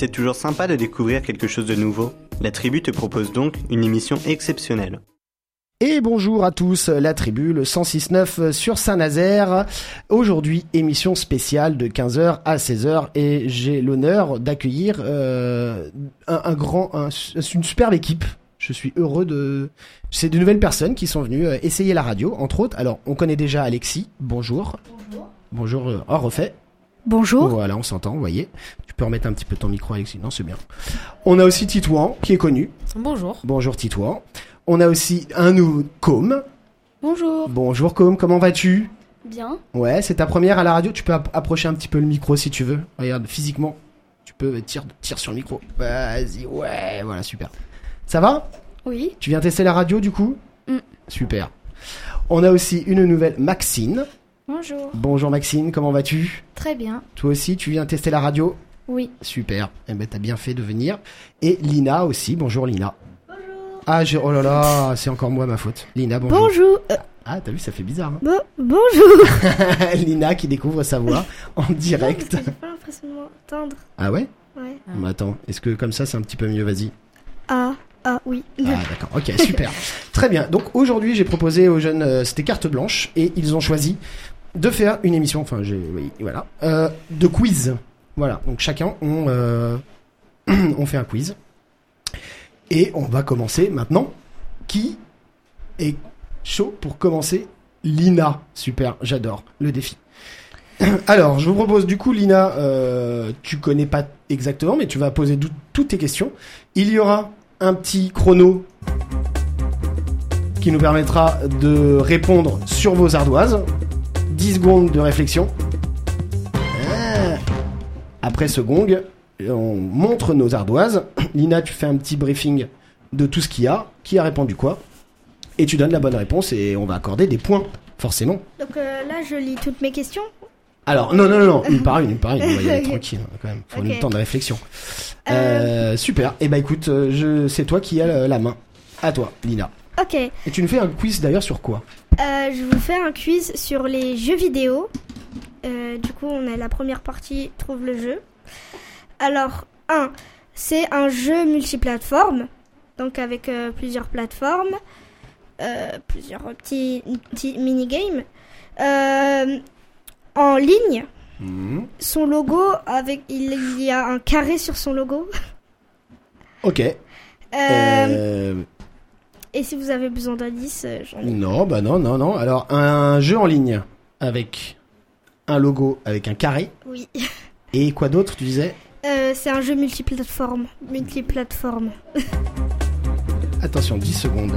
C'est toujours sympa de découvrir quelque chose de nouveau. La Tribu te propose donc une émission exceptionnelle. Et bonjour à tous, la Tribu, le 106.9 sur Saint-Nazaire. Aujourd'hui, émission spéciale de 15h à 16h et j'ai l'honneur d'accueillir une superbe équipe. Je suis heureux C'est de nouvelles personnes qui sont venues essayer la radio, entre autres. Alors, on connaît déjà Alexis, bonjour. Bonjour, refait. Bonjour. Voilà, on s'entend, vous voyez. Tu peux remettre un petit peu ton micro, Alexis. Non, c'est bien. On a aussi Titouan, qui est connu. Bonjour. Bonjour Titouan. On a aussi un nouveau Com. Bonjour. Bonjour Com, comment vas-tu ? Bien. Ouais, c'est ta première à la radio. Tu peux approcher un petit peu le micro si tu veux. Regarde, physiquement, tu peux tire sur le micro. Vas-y, ouais, voilà, super. Ça va ? Oui. Tu viens tester la radio du coup ? Super. On a aussi une nouvelle Maxine. Bonjour. Bonjour Maxine, comment vas-tu ? Très bien. Toi aussi, tu viens tester la radio ? Oui. Super. Eh ben, t'as bien fait de venir. Et Lina aussi. Bonjour Lina. Bonjour. Oh là là, c'est encore moi ma faute. Lina, bonjour. Bonjour. Ah, t'as vu, ça fait bizarre. Hein. Bonjour. Lina qui découvre sa voix en direct. J'ai pas l'impression de m'entendre. Ah ouais ? Ouais. Mais attends, est-ce que comme ça c'est un petit peu mieux ? Vas-y. Ah oui. Ah d'accord, ok, super. Très bien, donc aujourd'hui j'ai proposé aux jeunes, c'était carte blanche, et ils ont choisi de faire une émission, de quiz. Voilà, donc chacun on fait un quiz. Et on va commencer maintenant. Qui est chaud pour commencer ? Lina, super, j'adore le défi. Alors, je vous propose du coup, Lina, tu connais pas exactement, mais tu vas poser toutes tes questions. Il y aura un petit chrono qui nous permettra de répondre sur vos ardoises. 10 secondes de réflexion. Après ce gong, on montre nos ardoises. Lina, tu fais un petit briefing de tout ce qu'il y a, qui a répondu quoi, et tu donnes la bonne réponse et on va accorder des points, forcément. Donc là, je lis toutes mes questions. Alors, non, une par une, on va y aller tranquille, quand même, faut le temps de réflexion. Super, et bah écoute, c'est toi qui as la main. À toi, Lina. Ok. Et tu nous fais un quiz d'ailleurs sur quoi ? Je vous fais un quiz sur les jeux vidéo. Du coup, on a la première partie, trouve le jeu. Alors, c'est un jeu multiplateforme, donc avec plusieurs plateformes, plusieurs petits mini-games. En ligne, son logo, il y a un carré sur son logo. Ok. Et si vous avez besoin d'indices, j'en ai. Non. Alors, un jeu en ligne avec un logo, avec un carré. Oui. Et quoi d'autre, tu disais ? C'est un jeu multiplateforme. Attention, 10 secondes.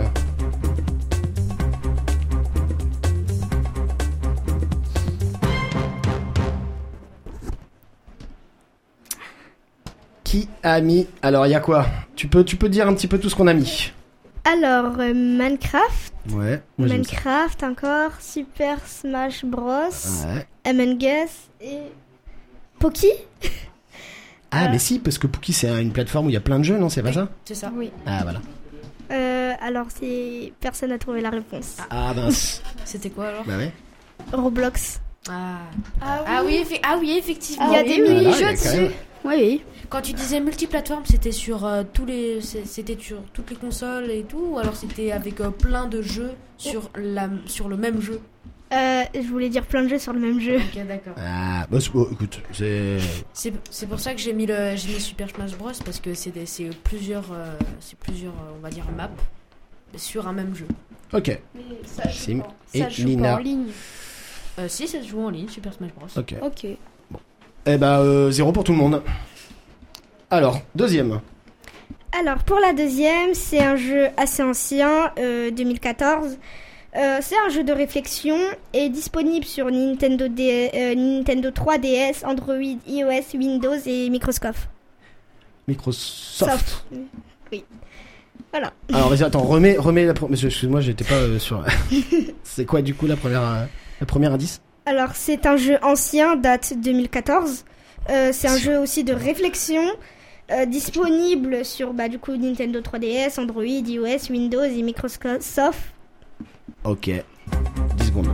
Qui a mis... Alors, il y a quoi ? Tu peux dire un petit peu tout ce qu'on a mis. Alors, Minecraft. Ouais. Minecraft encore. Super Smash Bros. Ouais. Among Us et... Poki. Ah, mais si, parce que Poki, c'est une plateforme où il y a plein de jeux, non ? C'est pas ça ? C'est ça. Oui. Ah, voilà. Alors, personne n'a trouvé la réponse. Ah, mince. C'était quoi alors ? Bah ouais. Roblox. Oui, effectivement. Il y a des mini-jeux dessus. Oui. Quand tu disais multiplateforme, c'était sur c'était sur toutes les consoles et tout, ou alors c'était avec plein de jeux sur le même jeu ? Je voulais dire plein de jeux sur le même jeu. Ok, d'accord. Ah, bah écoute, c'est pour ça que j'ai mis Super Smash Bros, parce que c'est plusieurs on va dire maps sur un même jeu. Ok. Mais ça joue pas. Et Ça joue Lina. pas en ligne. Si, ça se joue en ligne, Super Smash Bros. Ok. Bon. Eh bah 0 pour tout le monde. Alors, deuxième. Alors, pour la deuxième, c'est un jeu assez ancien, 2014. C'est un jeu de réflexion et disponible sur Nintendo 3DS, Android, iOS, Windows et Microsoft. Microsoft. Oui. Voilà. Alors vas-y, attends, remets la première. Excuse-moi, j'étais pas sur. C'est quoi du coup la première indice ? Alors, c'est un jeu ancien, date 2014. C'est un jeu aussi de réflexion, disponible sur du coup Nintendo 3DS, Android, iOS, Windows et Microsoft. Ok. 10 secondes.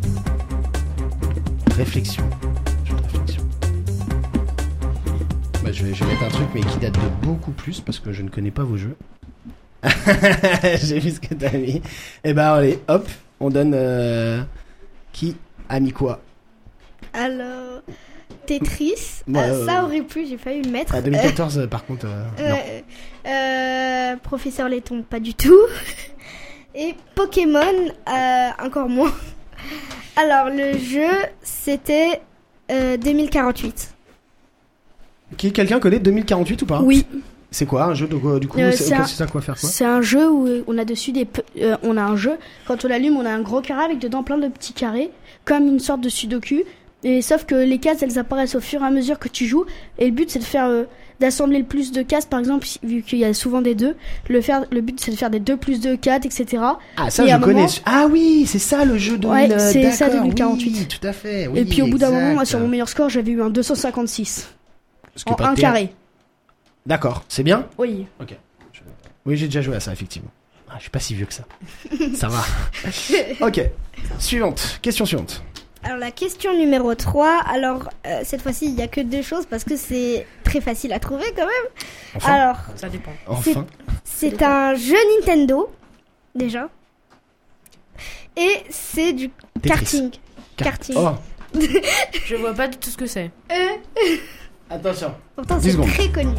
Réflexion. Jeu de réflexion. Bah, je vais mettre un truc mais qui date de beaucoup plus parce que je ne connais pas vos jeux. J'ai vu ce que t'as mis. Et bah allez, hop, on donne qui a mis quoi? Alors, Tetris, Ouais, ça aurait pu, j'ai failli le mettre. 2014 par contre, non. Professeur Layton, pas du tout. Et Pokémon, encore moins. Alors, le jeu, c'était 2048. Quelqu'un connaît 2048 ou pas? Oui, C'est quoi un jeu de, du coup c'est ça quoi faire quoi? c'est un jeu où on a dessus on a un jeu. Quand on l'allume, on a un gros carré avec dedans plein de petits carrés, comme une sorte de sudoku. Et sauf que les cases, elles apparaissent au fur et à mesure que tu joues. Et le but, c'est de faire d'assembler le plus de cases, par exemple, vu qu'il y a souvent des 2. Le but, c'est de faire des 2 plus 2, 4, etc. Ah, ça Et à je un connais. moment- Ah oui, c'est ça le jeu de Ouais, c'est ça, d'accord, 2048. Oui, tout à fait. Oui, Et puis au bout d'un moment, moi, exact. sur mon meilleur score, j'avais eu un 256. Ce qui est En pas un terrible. carré. D'accord, c'est bien? Oui. Oui, j'ai déjà joué à ça, effectivement. Ah, je suis pas si vieux que ça. Ça va. Ok. Suivante. Question suivante. Alors, la question numéro 3. Alors, cette fois-ci, il n'y a que 2 choses parce que c'est très facile à trouver quand même. Enfin. Alors, Ça dépend. Enfin. c'est un jeu Nintendo, déjà. Et c'est du Tetris. karting. Oh, Je vois pas du tout ce que c'est. attention. Pourtant, 10 c'est secondes. très connu.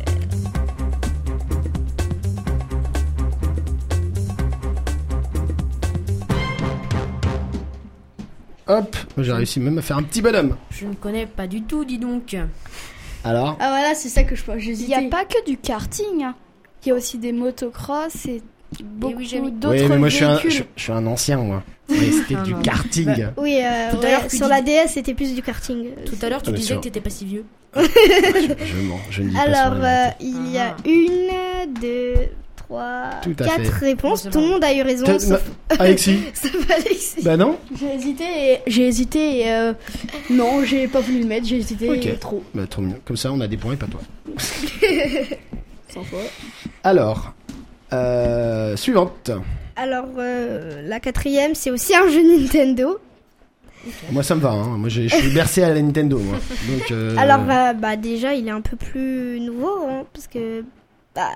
Hop, j'ai réussi même à faire un petit bonhomme. Je ne connais pas du tout, dis donc. Alors, Ah voilà, c'est ça que je pense. Il n'y a pas que du karting. Hein. Il y a aussi des motocross et beaucoup oui, j'ai vu. d'autres oui, mais moi je véhicules. suis un ancien, moi. Oui, c'était Ah, du non. karting. Oui, Tout à l'heure, tu sur dis- la DS, c'était plus du karting. Tout à l'heure, tu Ah, bien disais sûr. que t'étais pas si vieux. Je mens, je ne dis pas Alors, sur la vérité. il y a Ah. 1, 2, 3, Tout à 4 fait. réponses. Bon, c'est Tout le bon. monde a eu raison, T'as- sauf Alexis. sauf Alexis. Bah non. J'ai hésité et non, j'ai pas voulu le mettre, j'ai hésité Ok. trop. Bah trop mieux. Comme ça, on a des points et pas toi. 100 fois. Alors, suivante. Alors, la 4e, c'est aussi un jeu Nintendo. Moi, ça me va. Hein. Moi, je suis bercé à la Nintendo, moi. Donc, Alors, bah, déjà, il est un peu plus nouveau, hein, parce que, bah,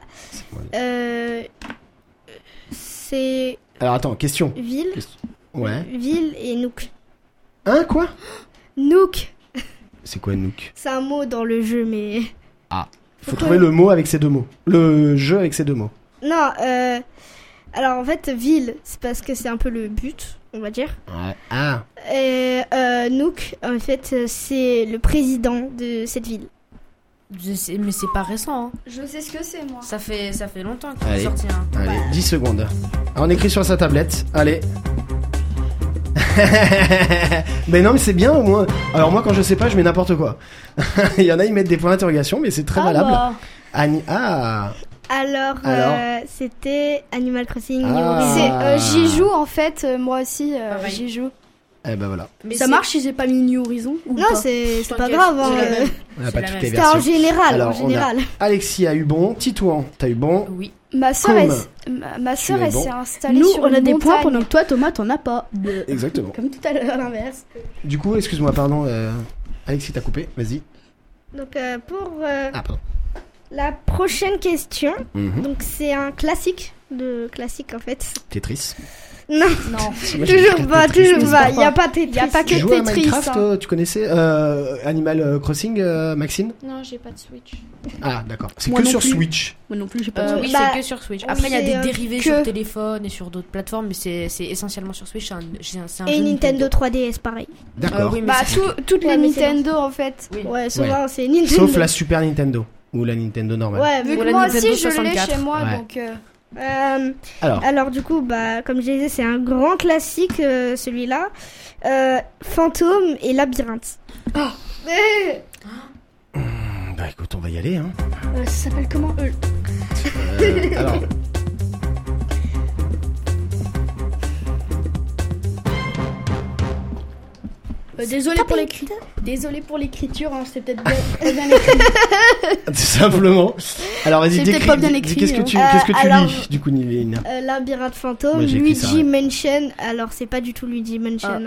c'est alors attends, question. Ville, Ouais. Ville et Nook. Hein, quoi? Nook, C'est quoi Nook? c'est un mot dans le jeu, mais... Faut trouver le mot avec ces deux mots. Le jeu avec ces deux mots. Non, alors en fait, Ville, c'est parce que c'est un peu le but, on va dire. Ouais. Ah. Et Nook, en fait, c'est le président de cette ville. Mais c'est pas récent. Hein. Je sais ce que c'est, moi. Ça fait longtemps qu'il Allez. est sorti. Hein. Allez, 10 secondes. Alors, on écrit sur sa tablette. Allez. Mais non, mais c'est bien au moins. Alors moi, quand je sais pas, je mets n'importe quoi. Il y en a, ils mettent des points d'interrogation, mais c'est très valable. bah. Ah. Alors, Alors c'était Animal Crossing New Ah. Horizons. C'est, j'y joue en fait, moi aussi, Pareil. j'y joue. Eh ben voilà. Mais Ça c'est- marche si j'ai pas mis New Horizon ou Non, pas c'est pas T'inquiète, grave. Hein, c'est la même. On n'a C'est pas la toutes même. les c'était en versions. général. Alors, en on a- général. Alexis a eu bon. Titouan, t'as eu bon. Oui. Ma sœur, Comme ma sœur, tu es elle bon. s'est installée Nous, sur on a une des points montagne. pendant que toi, Thomas, t'en as pas. Exactement. Comme tout à l'heure, à l'inverse. Du coup, excuse-moi, pardon. Alexis, t'as coupé. Vas-y. Donc, pour Ah, pardon. la prochaine question, Mhm. donc c'est un classique. De classique en fait. Tetris. Non, Non. Moi, j'ai toujours dit pas, Tetris, toujours mais pas. c'est Il n'y a pas Tetris. Il y a pas Tu que jouais à Tetris. Minecraft, hein. tu connaissais Animal Crossing, Maxine? Non, j'ai pas de Switch. Ah, d'accord. C'est Moi que non sur plus. Switch. Moi non plus, j'ai pas de Oui, Bah, c'est que sur Switch. oui, Après, il y a c'est, des dérivés que- sur téléphone et sur d'autres plateformes, mais c'est essentiellement sur Switch. C'est un Et jeu Nintendo 3DS pareil. D'accord. oui, mais Bah, c'est- toutes Ouais, les mais c'est Nintendo en fait. Oui. Ouais, souvent c'est Nintendo. Sauf la Super Nintendo. Ou la Nintendo normale. Ouais, Vu mais Ou que la moi Nintendo aussi, je l'ai 64. chez moi, Ouais. donc... Alors, du coup, bah, comme je disais, c'est un grand classique, celui-là. Fantôme et Labyrinthe. bah écoute, on va y aller. Hein. Ça s'appelle comment Alors, Désolé pour l'écriture, hein, c'est peut-être pas bien écrit. tout simplement. Alors, vas-y, C'est peut-être décris. pas bien écrit, Qu'est-ce que hein. tu Alors- lis, du coup, Nivine? Labyrinthe Fantôme, Moi, j'ai écrit ça, Luigi ouais. Mansion. Alors, c'est pas du tout Luigi Mansion. Ah. Hein.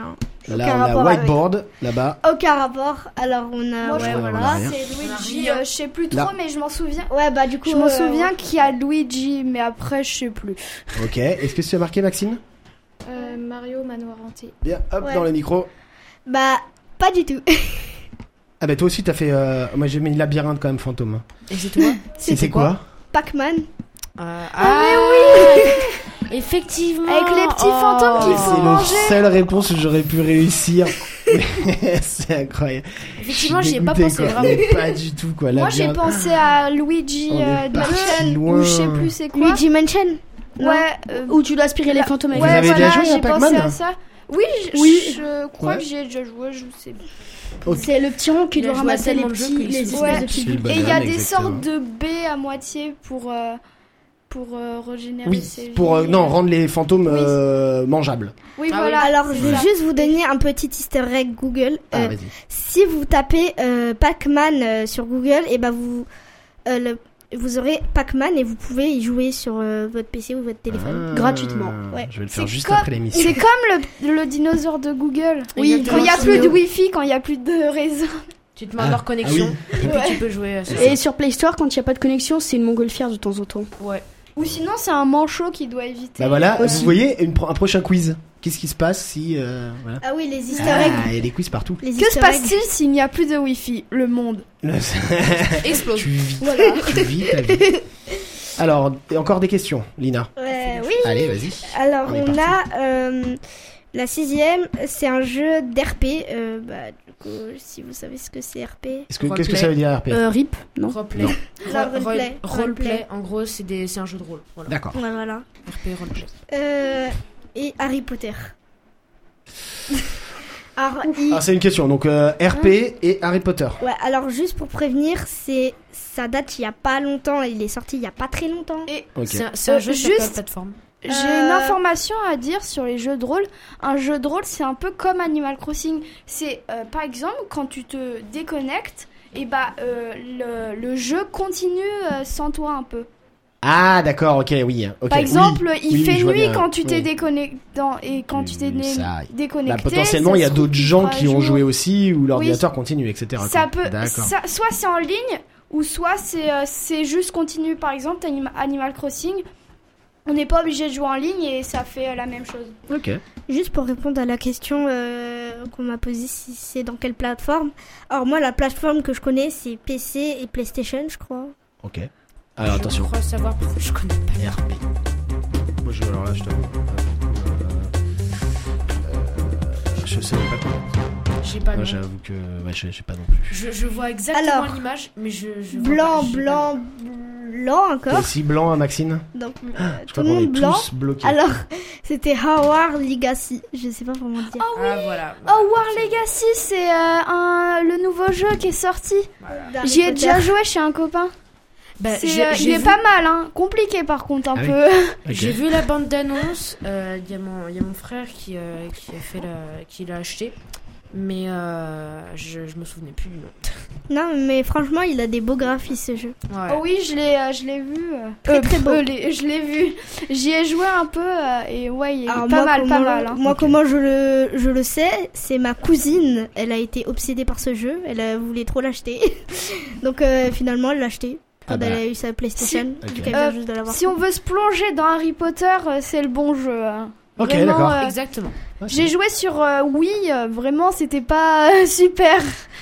Là, Aucun on a rapport avec- whiteboard, là-bas. Aucun rapport. Alors on a. Moi, je ouais, crois voilà. voilà. rien. C'est Luigi, Rien. je sais plus trop, Là. mais je m'en souviens. Ouais, bah du coup. Je m'en souviens qu'il y a Luigi, mais après, je sais plus. Ok. Est-ce que tu as marqué, Maxine? Mario Manoir Hanté. Bien, hop, Ouais. dans le micro. Bah, pas du tout. Ah bah toi aussi, t'as fait... Moi, j'ai mis labyrinthe quand même, fantôme. Et c'est toi C'était quoi? Pac-Man. mais oui. Effectivement. Avec les petits fantômes qu'il faut C'est manger. la seule réponse où j'aurais pu réussir. C'est incroyable. Effectivement, Je j'y suis ai pas dégoûté, pensé, quoi. vraiment. Mais pas du tout, quoi. Moi, j'ai Labyrinthe. pensé à Luigi On est parti Mansion, loin. ou je sais plus c'est quoi. Luigi Mansion. Non. Ouais, Où tu dois aspirer les fantômes avec Vous avez déjà joué à j'ai Pac-Man pensé à ça. Oui, je crois Ouais. que j'y ai déjà joué, je sais pas. Ok. C'est le petit rond qui Il a doit joué à ramasser les tellement de jeux petits, qu'il les se espèces souvient. de petits C'est bulles. le Et il y a banane, des exactement. sortes de baies à moitié pour régénérer Oui, ses pour vies. non, rendre les fantômes Oui. mangeables. Oui, Ah voilà. Alors, c'est je vais ça. juste vous donner un petit easter egg Google. Ah, vas-y. Si vous tapez Pac-Man sur Google, et ben vous aurez Pac-Man et vous pouvez y jouer sur votre PC ou votre téléphone. Ah, gratuitement. Ouais. Je vais le faire C'est juste comme- après l'émission. C'est comme le dinosaure de Google. Oui, Quand il n'y a exactement. plus de Wi-Fi, quand il n'y a plus de réseau. Tu te mets en hors connexion et puis Ouais. tu peux jouer sur Et sur Play Store, quand il n'y a pas de connexion, c'est une montgolfière de temps en temps. Ouais. Ou sinon, c'est un manchot qui doit éviter. Bah voilà, Aussi. vous voyez un prochain quiz. Qu'est-ce qui se passe si voilà. Ah oui, les easter eggs. Ah, il y a des quiz partout. Les Que easter se eggs. passe-t-il s'il n'y a plus de Wi-Fi? Le monde. Explose. Tu vis, Voilà. tu vis ta vie. Alors, et encore des questions, Lina. Oui. Allez, vas-y. Alors, On est on a la 6e, c'est un jeu d'RP. Bah, du coup, si vous savez ce que c'est RP. Qu'est-ce que Roleplay. ça veut dire RP? RIP, non? Roleplay. Non. Roleplay. Roleplay. En gros, c'est un jeu de rôle. Voilà. D'accord. Ouais, voilà. RP roleplay. Et Harry Potter. Alors, c'est une question. Donc, RP et Harry Potter. Ouais, alors juste pour prévenir, ça date il y a pas longtemps, il est sorti il y a pas très longtemps. Et Ok. C'est un jeu sur quelle juste- plateforme? j'ai une information à dire sur les jeux de rôle. Un jeu de rôle, c'est un peu comme Animal Crossing. C'est, par exemple, quand tu te déconnectes, et bah, le jeu continue sans toi un peu. Ah, d'accord, ok, oui. ok, Par exemple, oui, il oui, fait je vois nuit bien, quand tu t'es oui. déconnecté et quand tu t'es Ça, Là, déconnecté. potentiellement, ça il y a se d'autres trouve, gens tu qui ont pourras joué aussi, ou l'ordinateur continue, etc. Ça quoi. peut, D'accord. soit c'est en ligne, ou soit c'est juste continu. Par exemple, Animal Crossing, on n'est pas obligé de jouer en ligne et ça fait la même chose. Ok. Juste pour répondre à la question qu'on m'a posée, si c'est dans quelle plateforme. Alors moi, la plateforme que je connais, c'est PC et PlayStation, je crois. Ok. Alors, attention. Je crois savoir parce que je connais pas. RP. Moi, alors là, je t'avoue. Je sais même pas comment. J'ai pas. Moi, non. j'avoue que. Ouais, je sais pas non plus. Je vois exactement Alors, l'image, mais je vois Blanc, pas, j'ai blanc, blanc T'es encore. aussi blanc, hein, Maxine? Donc Je tout crois le qu'on est monde blanc. tous bloqués. Alors, c'était Howard Legacy. Je sais pas comment dire. pas. Ah voilà. Oh, War Legacy, c'est le nouveau jeu qui est sorti. D'Harry J'y ai Potter. déjà joué chez un copain. Bah, C'est, j'ai il est vu- pas mal, hein. Compliqué par contre, un Ah oui. peu. Ok. J'ai vu la bande d'annonce. Il y a mon frère qui a fait qui l'a acheté, mais je me souvenais plus du nom. Non, mais franchement, il a des beaux graphismes ce jeu. Ouais. Oh oui, je l'ai vu. Très beau. Je l'ai vu. J'y ai joué un peu et ouais, il est Alors pas moi, mal. Hein. Moi, comment je le sais, c'est ma cousine. Elle a été obsédée par ce jeu. Elle voulait trop l'acheter. Donc finalement, elle l'a acheté quand Ah bah. elle a eu sa PlayStation. Ok. Vu qu'elle vient juste de l'avoir. Si on veut se plonger dans Harry Potter, c'est le bon jeu. Hein. Ok, Vraiment, d'accord. Exactement. Ouais, c'est J'ai joué sur Wii, vraiment c'était pas super.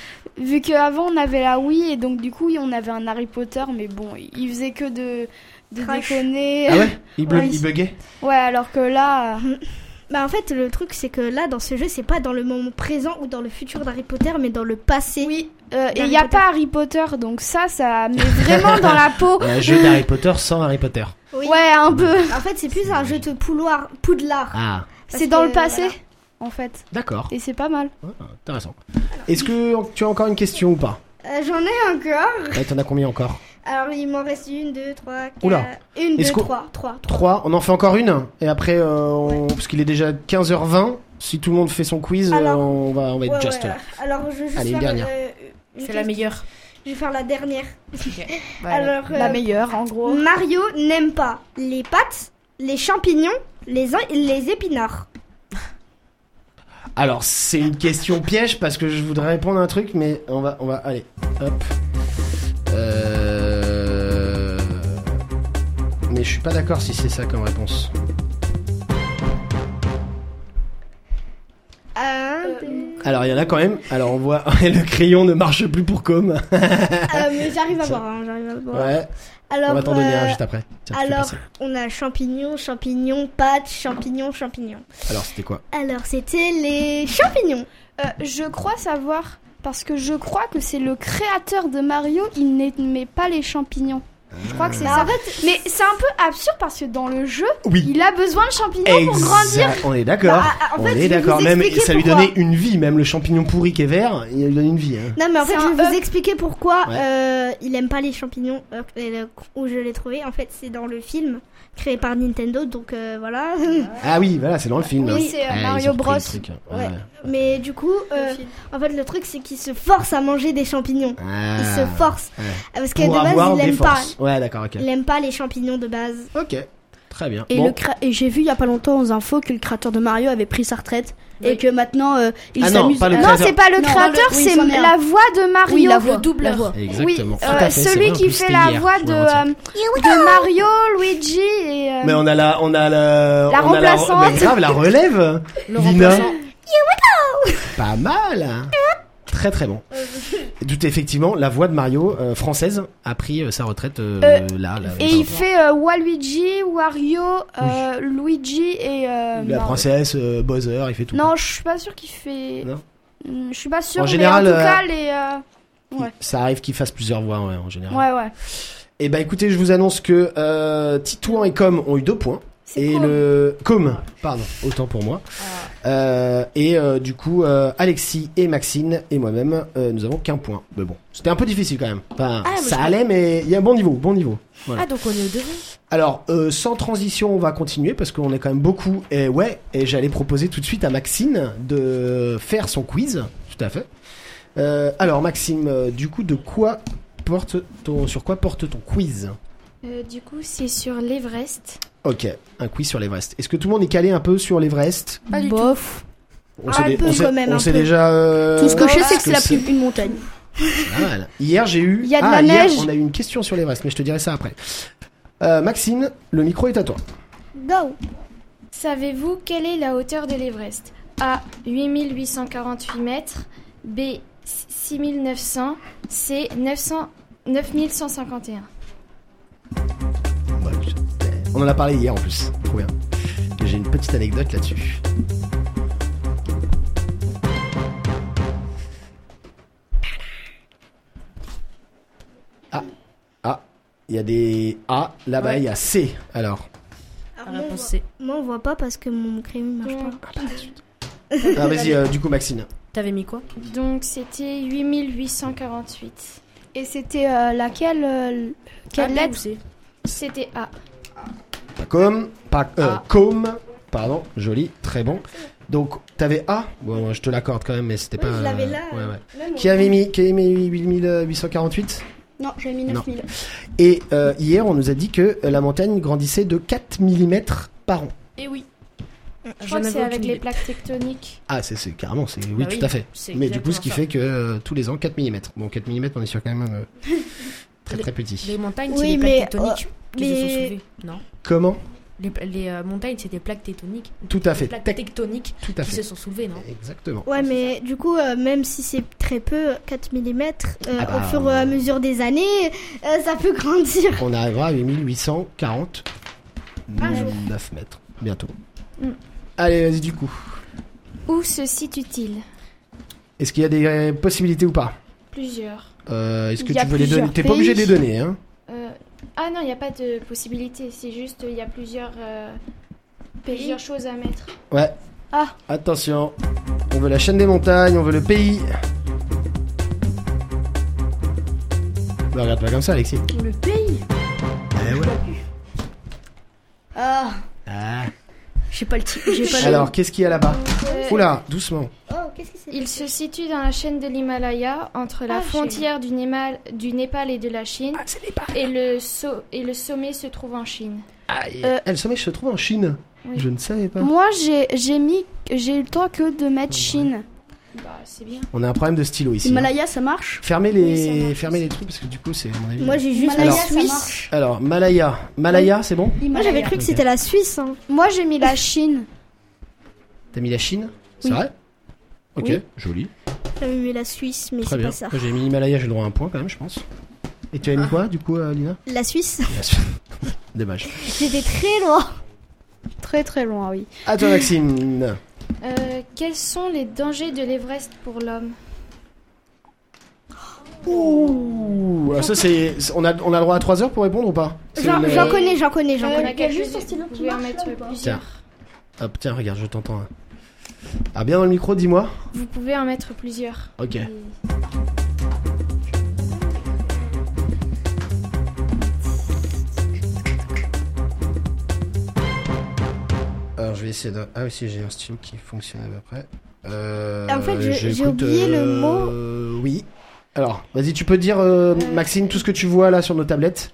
Vu qu'avant on avait la Wii et donc du coup on avait un Harry Potter, mais bon, il faisait que de Crash. déconner. Ah ouais? Il Ouais. buguait? Ouais, alors que là, Bah en fait, le truc c'est que là, dans ce jeu, c'est pas dans le moment présent ou dans le futur d'Harry Potter, mais dans le passé. oui, et il Harry n'y a Potter. pas Harry Potter, donc ça met vraiment dans la peau. Un jeu d'Harry Potter sans Harry Potter. Oui. Ouais, un peu. En fait, c'est plus un jeu de Poudlard. Ah, Parce C'est dans que, le passé, voilà. en fait. d'accord. Et c'est pas mal. Ah, intéressant. Est-ce que tu as encore une question ou pas? J'en ai encore. Ouais, t'en as combien encore? Alors, il m'en reste 1, 2, 3, 4. Oula. 1, 2, Est-ce qu'on- 3. 3. On en fait encore une? Et après, parce qu'il est déjà 15h20, si tout le monde fait son quiz, Alors, on va être juste là. Alors, je vais juste Allez, une faire dernière. une C'est la question. meilleure. Je vais faire la dernière. Ouais, Alors, La meilleure, en gros. Mario n'aime pas les pâtes, les champignons, les épinards. Alors, c'est une question piège parce que je voudrais répondre à un truc, mais on va, allez, hop. Mais je suis pas d'accord si c'est ça comme réponse. Alors, il y en a quand même. Alors, on voit, le crayon ne marche plus pour Com. Mais j'arrive à voir, Ouais. Alors, on va t'en donner un juste après. Tiens, alors, on a champignons, pâtes, champignons. Alors, c'était quoi? Alors, c'était les champignons. Je crois savoir, parce que je crois que c'est le créateur de Mario, il n'aimait pas les champignons. Je crois que c'est ça. En fait, mais c'est un peu absurde parce que dans le jeu, oui, il a besoin de champignons pour grandir. On est d'accord. En fait, on est d'accord. Même ça lui pourquoi. donnait une vie. Même le champignon pourri qui est vert, il lui donne une vie. Hein. Non, mais en fait, C'est je vais un vous expliquer pourquoi Ouais. il aime pas les champignons où je l'ai trouvé. En fait, c'est dans le film créé par Nintendo, donc voilà. Ah oui, voilà, c'est dans le film. Oui, c'est ils Mario ont repris Bros. le truc, hein. Ouais. Mais du coup, en fait, le truc, c'est qu'il se force à manger des champignons. Ah. Il se force. Ouais. Parce que Pour de base, avoir il des aime pas. forces. Ouais, d'accord, ok. Il aime pas les champignons de base. Ok, très bien. Et, Bon. et j'ai vu il y a pas longtemps aux infos que le créateur de Mario avait pris sa retraite Oui. et que maintenant il Ah non, s'amuse. pas le Non, créateur. c'est pas le Non, créateur, oui, c'est sa mère. la voix de Mario. Oui, la voix. doubleur. La voix. Exactement. Oui, Tout à fait, c'est celui vrai, en qui plus, fait c'était la hier, voix je me retiens. de Mario, Luigi et. Mais on a la remplaçante. mais grave, la relève. Le Lina. remplaçant. Pas mal. Très très bon. Tout effectivement, la voix de Mario française a pris sa retraite là. Et il fait Waluigi, Wario, Luigi et. la non. princesse, Bowser, il fait tout. Non, je suis pas sûr qu'il fait. Non. Je suis pas sûr. En général, mais en tout cas, les. Ouais. Ça arrive qu'il fasse plusieurs voix en général. Ouais. Et bah écoutez, je vous annonce que Titouan et Com ont eu 2 points. C'est Et cool. le pardon, autant pour moi. Du coup, Alexis et Maxine et moi-même, nous avons qu'un point. Mais bon, c'était un peu difficile quand même. Enfin, Ah, mais ça je allait, mais il y a un bon niveau, Voilà. Ah, donc on est au devant. Alors, sans transition, on va continuer parce qu'on est quand même beaucoup. Et j'allais proposer tout de suite à Maxine de faire son quiz. Tout à fait. Alors, Maxime, du coup, sur quoi porte ton quiz? Du coup, c'est sur l'Everest. Ok, un quiz sur l'Everest. Est-ce que tout le monde est calé un peu sur l'Everest? Pas du Bof. On sait, Un peu quand même, on un sait peu. déjà. Tout ce que je sais, c'est que ce c'est une montagne. Pas mal. Hier, j'ai eu. Il y a de la hier, neige. on a eu une question sur l'Everest, mais je te dirai ça après. Maxime, le micro est à toi. Go. Savez-vous quelle est la hauteur de l'Everest? A. 8848 mètres. B. 6900. C. 9151. On en a parlé hier en plus. Trop bien. Et j'ai une petite anecdote là-dessus. Il y a des A là-bas, Ouais. il y a C alors. Alors, La réponse C. moi, on voit pas parce que mon crayon marche pas. Ah, vas-y, du coup, Maxine. T'avais mis quoi? Donc, c'était 8848. Et c'était laquelle quelle A, B ou lettre? C? C'était A. Com, pardon, joli, très bon. Donc, t'avais A. Bon, je te l'accorde quand même, mais c'était Oui, pas. je l'avais là. Ouais, ouais. Même Qui avait mis 8848? Non, j'avais mis Non. 9000. Et hier, on nous a dit que la montagne grandissait de 4 mm par an. Eh oui. Je crois que c'est avec les plaques tectoniques. Ah, c'est carrément, c'est oui, Bah tout oui, à fait. c'est Mais du coup, ce qui exactement fait que tous les ans, 4 mm. Bon, 4 mm, on est sur quand même très très petit. Les montagnes, Oui, c'est des mais, plaques tectoniques qui se sont soulevées. Non. Comment? Les montagnes, c'est des plaques tectoniques. Tout à fait. Des plaques tectoniques Tout à qui fait. se sont soulevées, non? Exactement. Ouais, mais du coup, même si c'est très peu, 4 mm, Ah bah, au fur et à mesure des années, ça peut grandir. On arrivera à 8840 Un jour. 9 mètres, bientôt. Mm. Allez, vas-y, du coup. Où se situe-t-il? Est-ce qu'il y a des possibilités ou pas? Plusieurs. Est-ce que Il y a tu veux les donner? plusieurs T'es pas obligé de les pays. donner, hein? Ah non, il n'y a pas de possibilité. C'est juste, il y a plusieurs choses à mettre. Ouais. Ah. Attention. On veut la chaîne des montagnes, on veut le pays. Bah, regarde pas comme ça, Alexis. Le pays. Eh ouais. Ah, Ah. j'ai pas le titre. J'ai pas Alors, qu'est-ce qu'il y a là-bas? Euh, Oula, doucement. Oh, qu'est-ce que c'est? Il se situe dans la chaîne de l'Himalaya, entre la frontière du Népal et de la Chine. Ah, c'est les pas. Et le sommet se trouve en Chine. Ah, le sommet se trouve en Chine. Oui. Je ne savais pas. Moi, j'ai eu le temps que de mettre Chine. Bah, c'est bien. On a un problème de stylo ici. Himalaya, ça marche? Fermez Oui, ça marche. fermez les trucs parce que du coup c'est à mon avis. Moi j'ai juste Himalaya, la ça Suisse. marche. Alors Malaya, c'est bon? Moi j'avais cru que Ok. c'était la Suisse. Hein. Moi, j'ai mis la Chine. T'as mis la Chine? C'est Oui. vrai? Ok, Oui. joli. J'avais mis la Suisse, mais Très c'est bien. pas ça. Moi j'ai mis Himalaya, j'ai le droit à un point quand même, je pense. Et tu as mis quoi du coup, Lina? La Suisse. Dommage. J'étais très loin. Très très loin, oui. À toi Maxime. Quels sont les dangers de l'Everest pour l'homme? Ouh, alors ça c'est, on a le droit à 3 heures pour répondre ou pas? C'est J'en une- connais. Vous pouvez en mettre plusieurs. Hop, tiens, regarde, je t'entends. Ah, bien dans le micro, dis-moi. Vous pouvez en mettre plusieurs. Ok. Et- Alors, je vais essayer de. Ah, oui, si, j'ai un stylo qui fonctionne à peu près. En fait, j'ai j'écoute, oublié le mot. Oui. Alors, vas-y, tu peux dire, Maxime, tout ce que tu vois là sur nos tablettes.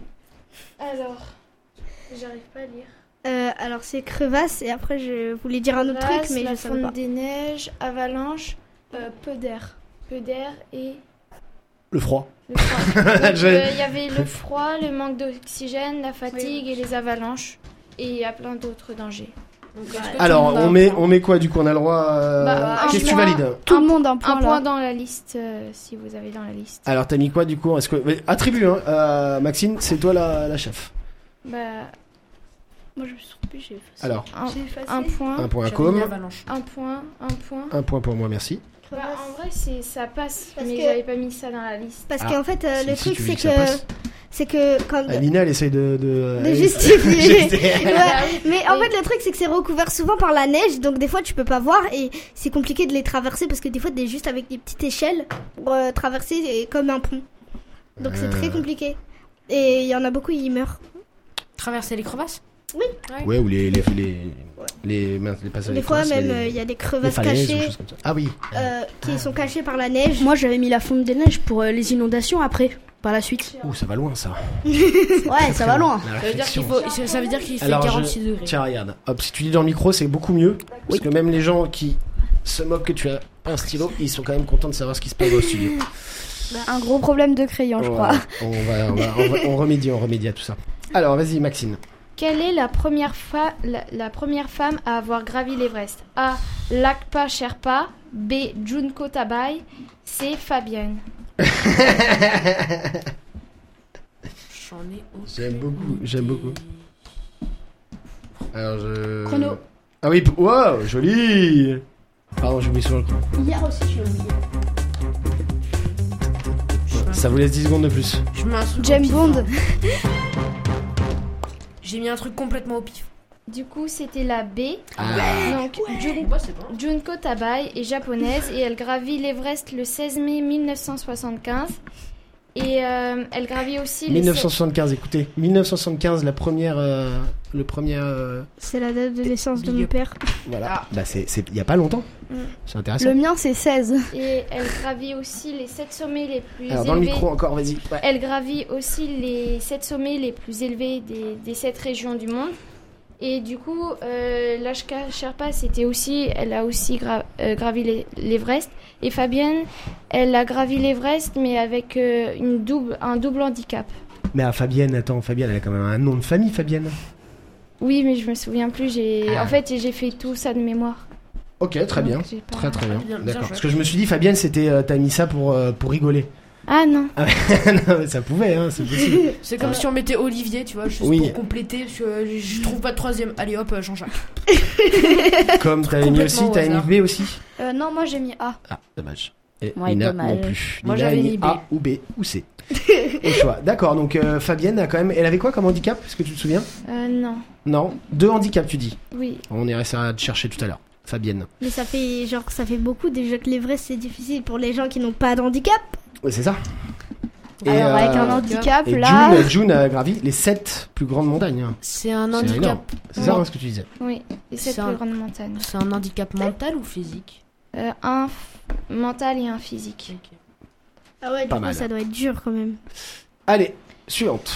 Alors, j'arrive pas à lire. Alors c'est crevasse et après je voulais dire un autre truc mais la je savais fonte pas. des neiges, avalanche, peu d'air. Peu d'air et Le froid. le froid. Donc, Je- il y avait le froid, le manque d'oxygène, la fatigue et les avalanches. Et il y a plein d'autres dangers. Donc, est-ce que tout Alors, le monde a on un point? met quoi du coup? On a le droit. Bah, Qu'est-ce que tu point. valides? Tout le monde un point Un point là. dans la liste, si vous avez dans la liste. Alors, t'as mis quoi du coup? Est-ce que. Mais attribue, hein. Maxime, c'est toi la chef. Bah, Moi, je me suis trompée, j'ai effacé. Alors, un point, un point à J'avais mis com. avalanche. un point. Un point pour moi, merci. Bah, en vrai, ça passe, Parce mais que- j'avais pas mis ça dans la liste. Parce Ah, qu'en fait le si truc tu veux c'est que ça passe. c'est que quand Alina, elle essaye de justifier. Justifier. Ouais, mais en fait le truc c'est que c'est recouvert souvent par la neige donc des fois tu peux pas voir et c'est compliqué de les traverser parce que des fois t'es juste avec des petites échelles pour traverser comme un pont. Donc c'est très compliqué. Et il y en a beaucoup ils meurent. Traverser les crevasses? Ouais, ou les passages. Des fois même il y a des les crevasses falaises ou cachées choses comme ça. Ah oui. qui sont cachées par la neige. Moi, j'avais mis la fonte des neiges pour les inondations après, par la suite. Ouh, ça va loin ça. Ouais, ça va loin. La Ça veut dire réflexion. ça veut dire qu'il fait Alors, 46 degrés. Tiens, regarde. Hop, si tu dis dans le micro, c'est beaucoup mieux. Parce que même les gens qui se moquent que tu as un stylo, ils sont quand même contents de savoir ce qui se passe au studio. Un gros problème de crayon, je crois. Voilà. On remédie à tout ça. Alors, vas-y, Maxime. Quelle est la première femme à avoir gravi l'Everest? A. Lakpa Sherpa. B. Junko Tabay. C. Fabienne. J'en ai aucune J'aime beaucoup. idée. Alors, je. Chrono. Ah oui, wow, joli. Pardon, j'oublie souvent le coup. Hier aussi, je l'ai oublié. Ça vous laisse 10 secondes de plus. Je mets un truc au James pif, Bond. hein. J'ai mis un truc complètement au pif. Du coup, c'était la B. Ah. Donc, Bah, c'est bon. Junko Tabay est japonaise et elle gravit l'Everest le 16 mai 1975. Et elle gravit aussi le 1975, écoutez. 1975, le premier. C'est la date de naissance de Big mon up. père. Voilà. Bah, c'est il y a pas longtemps. Mm. C'est intéressant. Le mien, c'est 16. Et elle gravit aussi les 7 sommets les plus Alors, dans le élevés. micro encore, vas-y. Ouais. Elle gravit aussi les 7 sommets les plus élevés des 7 régions du monde. Et du coup, Lashka Sherpa, elle a aussi gravi l'Everest. Et Fabienne, elle a gravi l'Everest, mais avec un double handicap. Mais Fabienne, attends, Fabienne, elle a quand même un nom de famille, Fabienne. Oui, mais je me souviens plus. Ah. En fait, j'ai fait tout ça de mémoire. Ok, très bien. Donc, j'ai pas- Très bien. Bien, bien D'accord. joué. Parce que je me suis dit, Fabienne, c'était, t'as mis ça pour rigoler. Ah non. Non, mais ça pouvait, hein, c'est possible. C'est comme si on mettait Olivier, tu vois, juste Oui. pour compléter, parce que je trouve pas de troisième. Allez hop, Jean-Jacques. Comme t'avais mis aussi, Complètement au t'as mis hasard. B aussi. Non, moi j'ai mis A. Ah, dommage. Et Ouais, Nina dommage. non plus. Moi, Nina a j'avais mis mis B. A ou B ou C. Au choix. D'accord, donc Fabienne a quand même. Elle avait quoi comme handicap? Est-ce que tu te souviens? Non. Non. 2 handicaps, tu dis. Oui. On essaiera de chercher tout à l'heure. Fabienne. Mais ça fait beaucoup déjà que l'Everest c'est difficile pour les gens qui n'ont pas de handicap. Ouais, c'est ça. Alors, avec un handicap, et là. June a gravi les 7 plus grandes montagnes. hein. C'est un C'est énorme. handicap. C'est ça hein, ce que tu disais. Oui. Les 7 C'est plus un- grandes montagnes. C'est un handicap mental ou physique? Un mental et un physique. Ok. Ah ouais, Pas du coup mal. ça doit être dur quand même. Allez, suivante.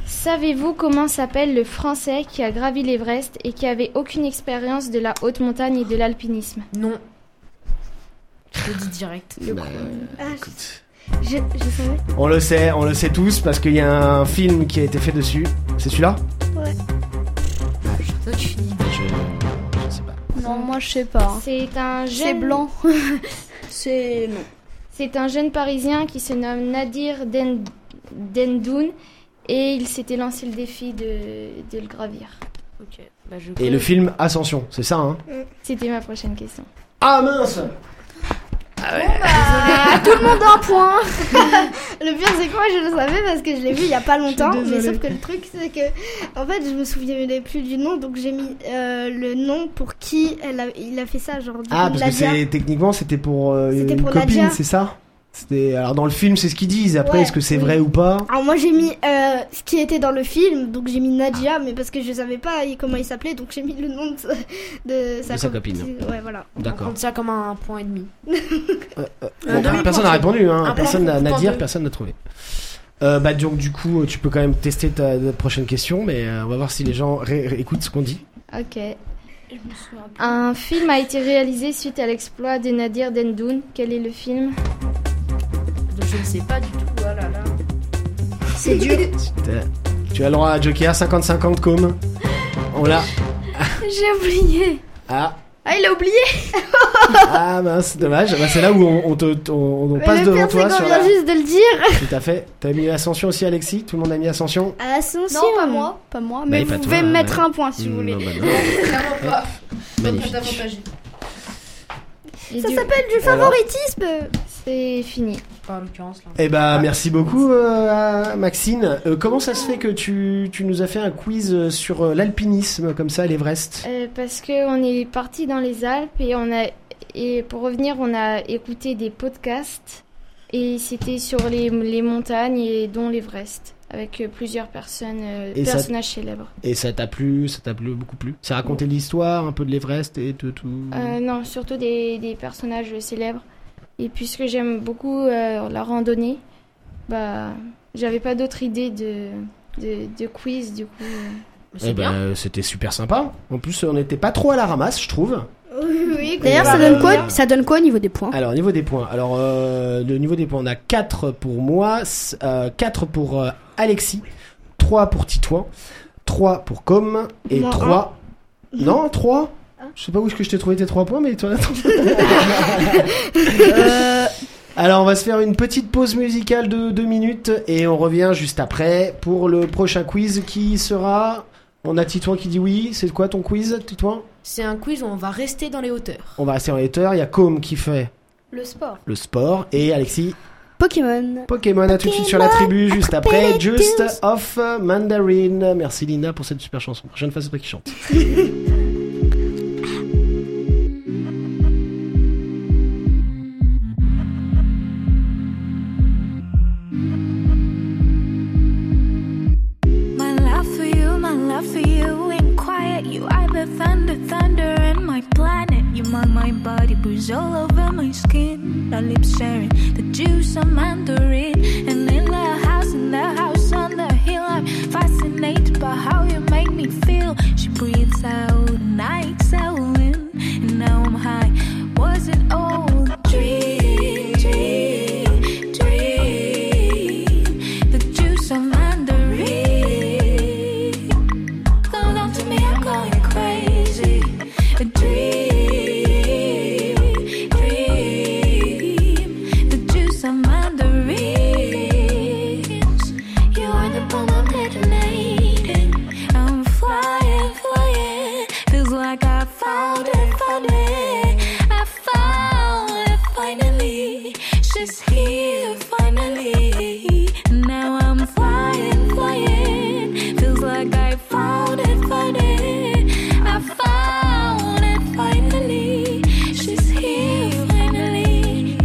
Savez-vous comment s'appelle le Français qui a gravi l'Everest et qui avait aucune expérience de la haute montagne et de l'alpinisme? Non. Je le dis direct. Écoute. Je savais. On le sait tous parce qu'il y a un film qui a été fait dessus. C'est celui-là? Toi, tu finis. Je sais pas. Non, moi je sais pas. C'est un jeune... C'est blanc. C'est non. C'est un jeune Parisien qui se nomme Nadir Dendoun et il s'était lancé le défi de le gravir. Ok. Bah, Et le film Ascension, c'est ça, hein? C'était ma prochaine question. Ah mince! Tout le monde a un point. Le pire, c'est que moi, je le savais parce que je l'ai vu il y a pas longtemps. Je suis Mais désolée. sauf que le truc, c'est que, en fait, je me souvenais plus du nom, donc j'ai mis le nom pour qui il a fait ça, genre. Du Ah, coup, parce que Nadia. techniquement, c'était pour C'était une pour copine, Nadia. c'est ça? Alors dans le film, c'est ce qu'ils disent. Après, Ouais, est-ce que c'est oui. vrai ou pas? Alors moi j'ai mis ce qui était dans le film, donc j'ai mis Nadia, mais parce que je savais pas comment il s'appelait, donc j'ai mis le nom de sa copine. Ouais, voilà. On D'accord. compte ça comme un point et demi. Bon, demi-point, personne n'a c'est- répondu, hein. un Personne point n'a pour dire, deux. personne n'a trouvé. Donc du coup, tu peux quand même tester ta prochaine question, mais on va voir si les gens écoutent ce qu'on dit. Ok. Un film a été réalisé suite à l'exploit de Nadir Dendoun. Quel est le film? Je ne sais pas du tout. Oh là là. C'est dur. Tu as le droit à Joker 50-50 comme. On l'a. J'ai oublié. Ah. Ah, il a oublié. Ah mince, dommage. Bah, c'est là où on passe le devant pire, c'est toi qu'on sur vient la... juste de le dire. Tout à fait. T'as mis Ascension aussi, Alexis? Tout le monde a mis Ascension? Ascension. Non, pas moi. Pas moi. Mais pas vous toi, pouvez me mettre ouais. un point si vous voulez. Non, bah non. Clairement pas. Magnifique. Et Ça du- s'appelle du favoritisme. C'est fini. Pas en l'occurrence là. Eh ben, merci beaucoup, à Maxine. Comment ça se fait que tu nous as fait un quiz sur l'alpinisme, comme ça, à l'Everest? Parce que on est parti dans les Alpes et pour revenir, on a écouté des podcasts et c'était sur les montagnes et dont l'Everest avec plusieurs personnages célèbres. Et ça t'a plu beaucoup plu? Ça racontait l'histoire, un peu de l'Everest et de tout? Non, surtout des personnages célèbres. Et puisque j'aime beaucoup la randonnée, bah j'avais pas d'autre idée de quiz du coup. Eh ben, c'était super sympa. En plus, on n'était pas trop à la ramasse, je trouve. Oui, D'ailleurs, ça donne quoi? Ça donne quoi au niveau des points? Alors, au niveau des points. Alors, le niveau des points, on a 4 pour moi, 4 pour Alexis, 3 pour Titouan, 3 pour Com, et Moi, 3... Non, 3 Je sais pas où est-ce que je t'ai trouvé tes 3 points, mais toi... Alors, on va se faire une petite pause musicale de 2 minutes, et on revient juste après pour le prochain quiz qui sera... On a Titouan qui dit oui. C'est quoi ton quiz, Titouan? C'est un quiz où on va rester dans les hauteurs. On va rester en hauteur. Il y a Com qui fait Le sport. le sport, et Alexis... Pokémon. Pokémon, à tout de suite sur la tribu, juste après Just of Mandarin. Merci Lina pour cette super chanson. Prochaine fois, c'est toi qui chante. My love for you ain't quiet. You either thunder in my planet. You mark my body, bruise all over my skin. Our lips sharing the juice of mandarin. And in the house on the hill, I'm fascinated by how you make me feel. She breathes out and I exhale in, and now I'm high. Was it all a dream? The juice of mandarin. Come down to me, I'm going crazy. A dream. The juice of mandarins. You are the bomb I'm detonating. I'm flying. Feels like I found it. I found it finally. She's here finally. Now I'm flying. Feels like I found it. I found it finally. She's here finally.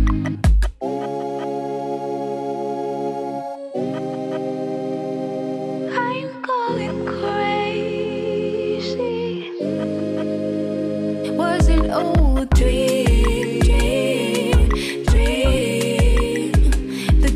I'm going crazy. Was it all a dream? The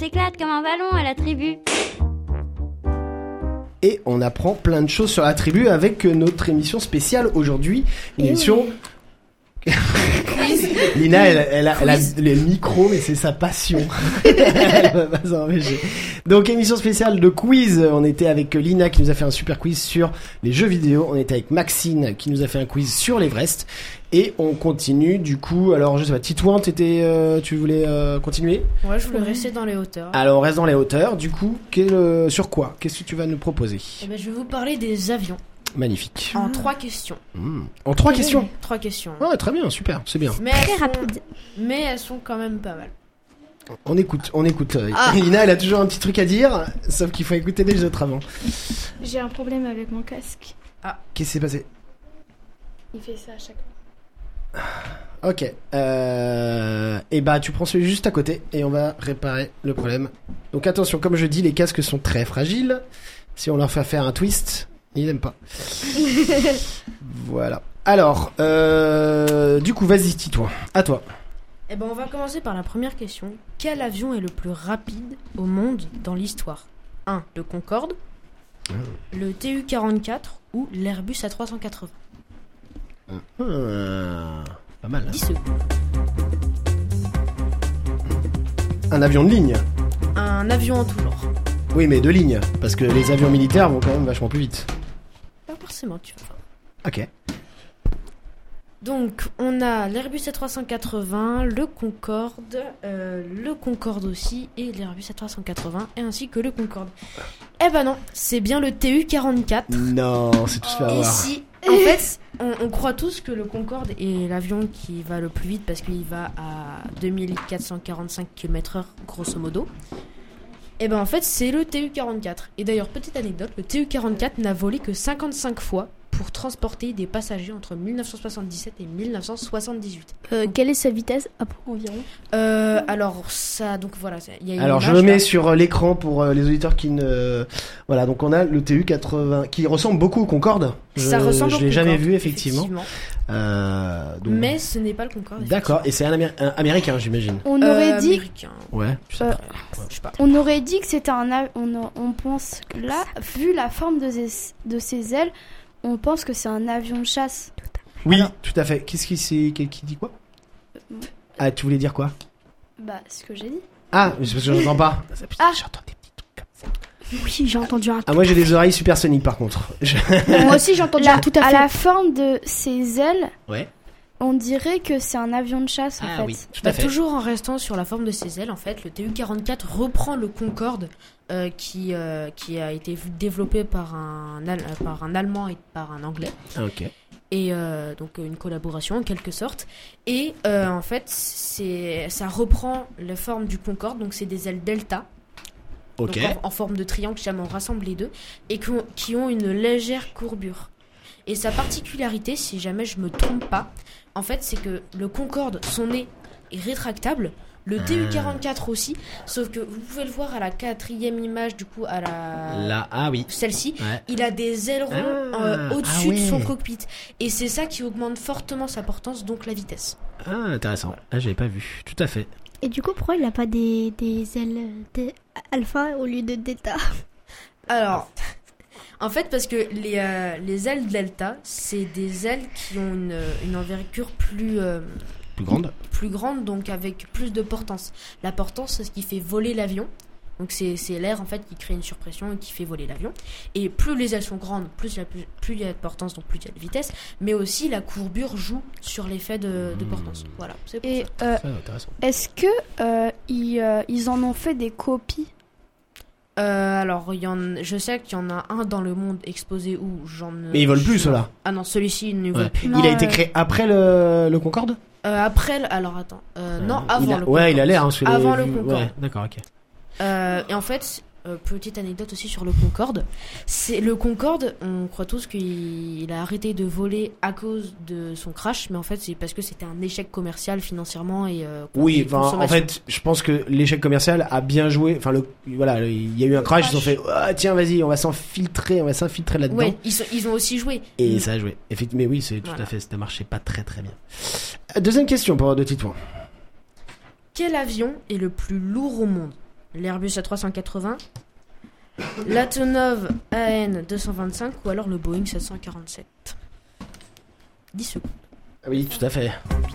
s'éclate comme un ballon à la tribu. Et on apprend plein de choses sur la tribu avec notre émission spéciale aujourd'hui. Une émission... Lina, elle a le micro, mais c'est sa passion. Elle va pas s'en empêcher. Donc, émission spéciale de quiz. On était avec Lina qui nous a fait un super quiz sur les jeux vidéo. On était avec Maxine qui nous a fait un quiz sur l'Everest. Et on continue, du coup. Alors, je sais pas, Titouan, tu voulais continuer? Ouais, je voulais rester dans les hauteurs. Alors, on reste dans les hauteurs. Du coup, sur quoi? Qu'est-ce que tu vas nous proposer? Eh ben, je vais vous parler des avions. Magnifique. En 3 questions. En 3 questions? 3 questions. Ouais, très bien, super, c'est bien. Mais très rapide. Mais elles sont quand même pas mal. On écoute. Lina, elle a toujours un petit truc à dire, sauf qu'il faut écouter les autres avant. J'ai un problème avec mon casque. Ah. Qu'est-ce qui s'est passé? Il fait ça à chaque fois. Ok. Et bah, tu prends celui juste à côté et on va réparer le problème. Donc attention, comme je dis, les casques sont très fragiles. Si on leur fait faire un twist... Il n'aime pas. Voilà. Alors, du coup, vas-y, dis-toi. À toi. Eh ben, on va commencer par la première question. Quel avion est le plus rapide au monde dans l'histoire? 1. Le Concorde, le TU-44 ou l'Airbus A380. Pas mal. 10 secondes. Un avion de ligne. Un avion en tout genre. Oui, mais de ligne, parce que les avions militaires vont quand même vachement plus vite. Pas forcément, tu vois. Ok. Donc, on a l'Airbus A380, le Concorde aussi, et l'Airbus A380, et ainsi que le Concorde. Eh ben non, c'est bien le TU-44. Non, c'est tout se fait avoir. Et si, en fait, on croit tous que le Concorde est l'avion qui va le plus vite, parce qu'il va à 2445 km/h, grosso modo. Et ben en fait c'est le TU-44. Et d'ailleurs petite anecdote, le TU-44 n'a volé que 55 fois pour transporter des passagers entre 1977 et 1978. Quelle est sa vitesse environ? Alors ça, donc voilà, il y a une alors image, je le mets là sur l'écran pour les auditeurs qui ne... Voilà, donc on a le TU-80 qui ressemble beaucoup au Concorde. Ça ressemble au Je l'ai jamais Concorde, vu effectivement. Donc... Mais ce n'est pas le Concorde. D'accord, et c'est un américain j'imagine. On aurait dit... Américain. Ouais, je sais pas. On aurait dit que c'était on pense que là, vu la forme de ses ailes, on pense que c'est un avion de chasse. Oui, tout à fait. Qu'est-ce qui dit quoi? Ah, tu voulais dire quoi? Bah, ce que j'ai dit. Ah, mais c'est parce que j'entends pas. J'entends des petits trucs comme ça. Oui, j'ai entendu un truc. Ah, moi j'ai des oreilles supersoniques par contre. Moi aussi j'ai entendu un tout à fait. À la forme de ses ailes, ouais. On dirait que c'est un avion de chasse en fait. Oui, tout à fait. Toujours en restant sur la forme de ses ailes, en fait, le TU-44 reprend le Concorde qui a été développé par un Allemand et par un Anglais. Ok. Et donc une collaboration en quelque sorte. Et en fait, ça reprend la forme du Concorde, donc c'est des ailes delta. Ok. Donc en forme de triangle, jamais on rassemble les deux, et qui ont une légère courbure. Et sa particularité, si jamais je me trompe pas, en fait, c'est que le Concorde, son nez est rétractable, le TU-44 aussi, sauf que vous pouvez le voir à la 4e image, du coup, à celle-ci, ouais. Il a des ailerons au-dessus de son cockpit. Et c'est ça qui augmente fortement sa portance, donc la vitesse. Ah, intéressant. Voilà. Ah, j'avais pas vu. Tout à fait. Et du coup, pourquoi il n'a pas des ailes alpha au lieu de delta? Alors... En fait, parce que les ailes delta, c'est des ailes qui ont une envergure plus grande, donc avec plus de portance. La portance, c'est ce qui fait voler l'avion. Donc c'est l'air en fait qui crée une surpression et qui fait voler l'avion. Et plus les ailes sont grandes, plus il y a de portance, donc plus il y a de vitesse. Mais aussi la courbure joue sur l'effet de portance. Voilà. C'est pour ça. Est-ce que ils en ont fait des copies? Alors, je sais qu'il y en a un dans le monde exposé où Mais ils volent plus, ceux-là. Ah non, celui-ci, il ne vole plus. Il a été créé après le Concorde? Alors attends. Non, avant le Concorde. Ouais, il a l'air. Avant le Concorde. Ouais, d'accord, ok. Et en fait, petite anecdote aussi sur le Concorde. Le Concorde, on croit tous qu'il a arrêté de voler à cause de son crash, mais en fait, c'est parce que c'était un échec commercial financièrement et oui, en fait, je pense que l'échec commercial a bien joué. Enfin, il y a eu un crash, ils ont fait tiens, vas-y, on va s'infiltrer là-dedans. Ouais, ils ont aussi joué. Et ça a joué. Effectivement, mais oui, c'est tout à fait, ça marchait pas très très bien. Deuxième question pour de Titouan. Quel avion est le plus lourd au monde? l'Airbus A380, l'Antonov AN225 ou alors le Boeing 747. 10 secondes. Oui, tout à fait.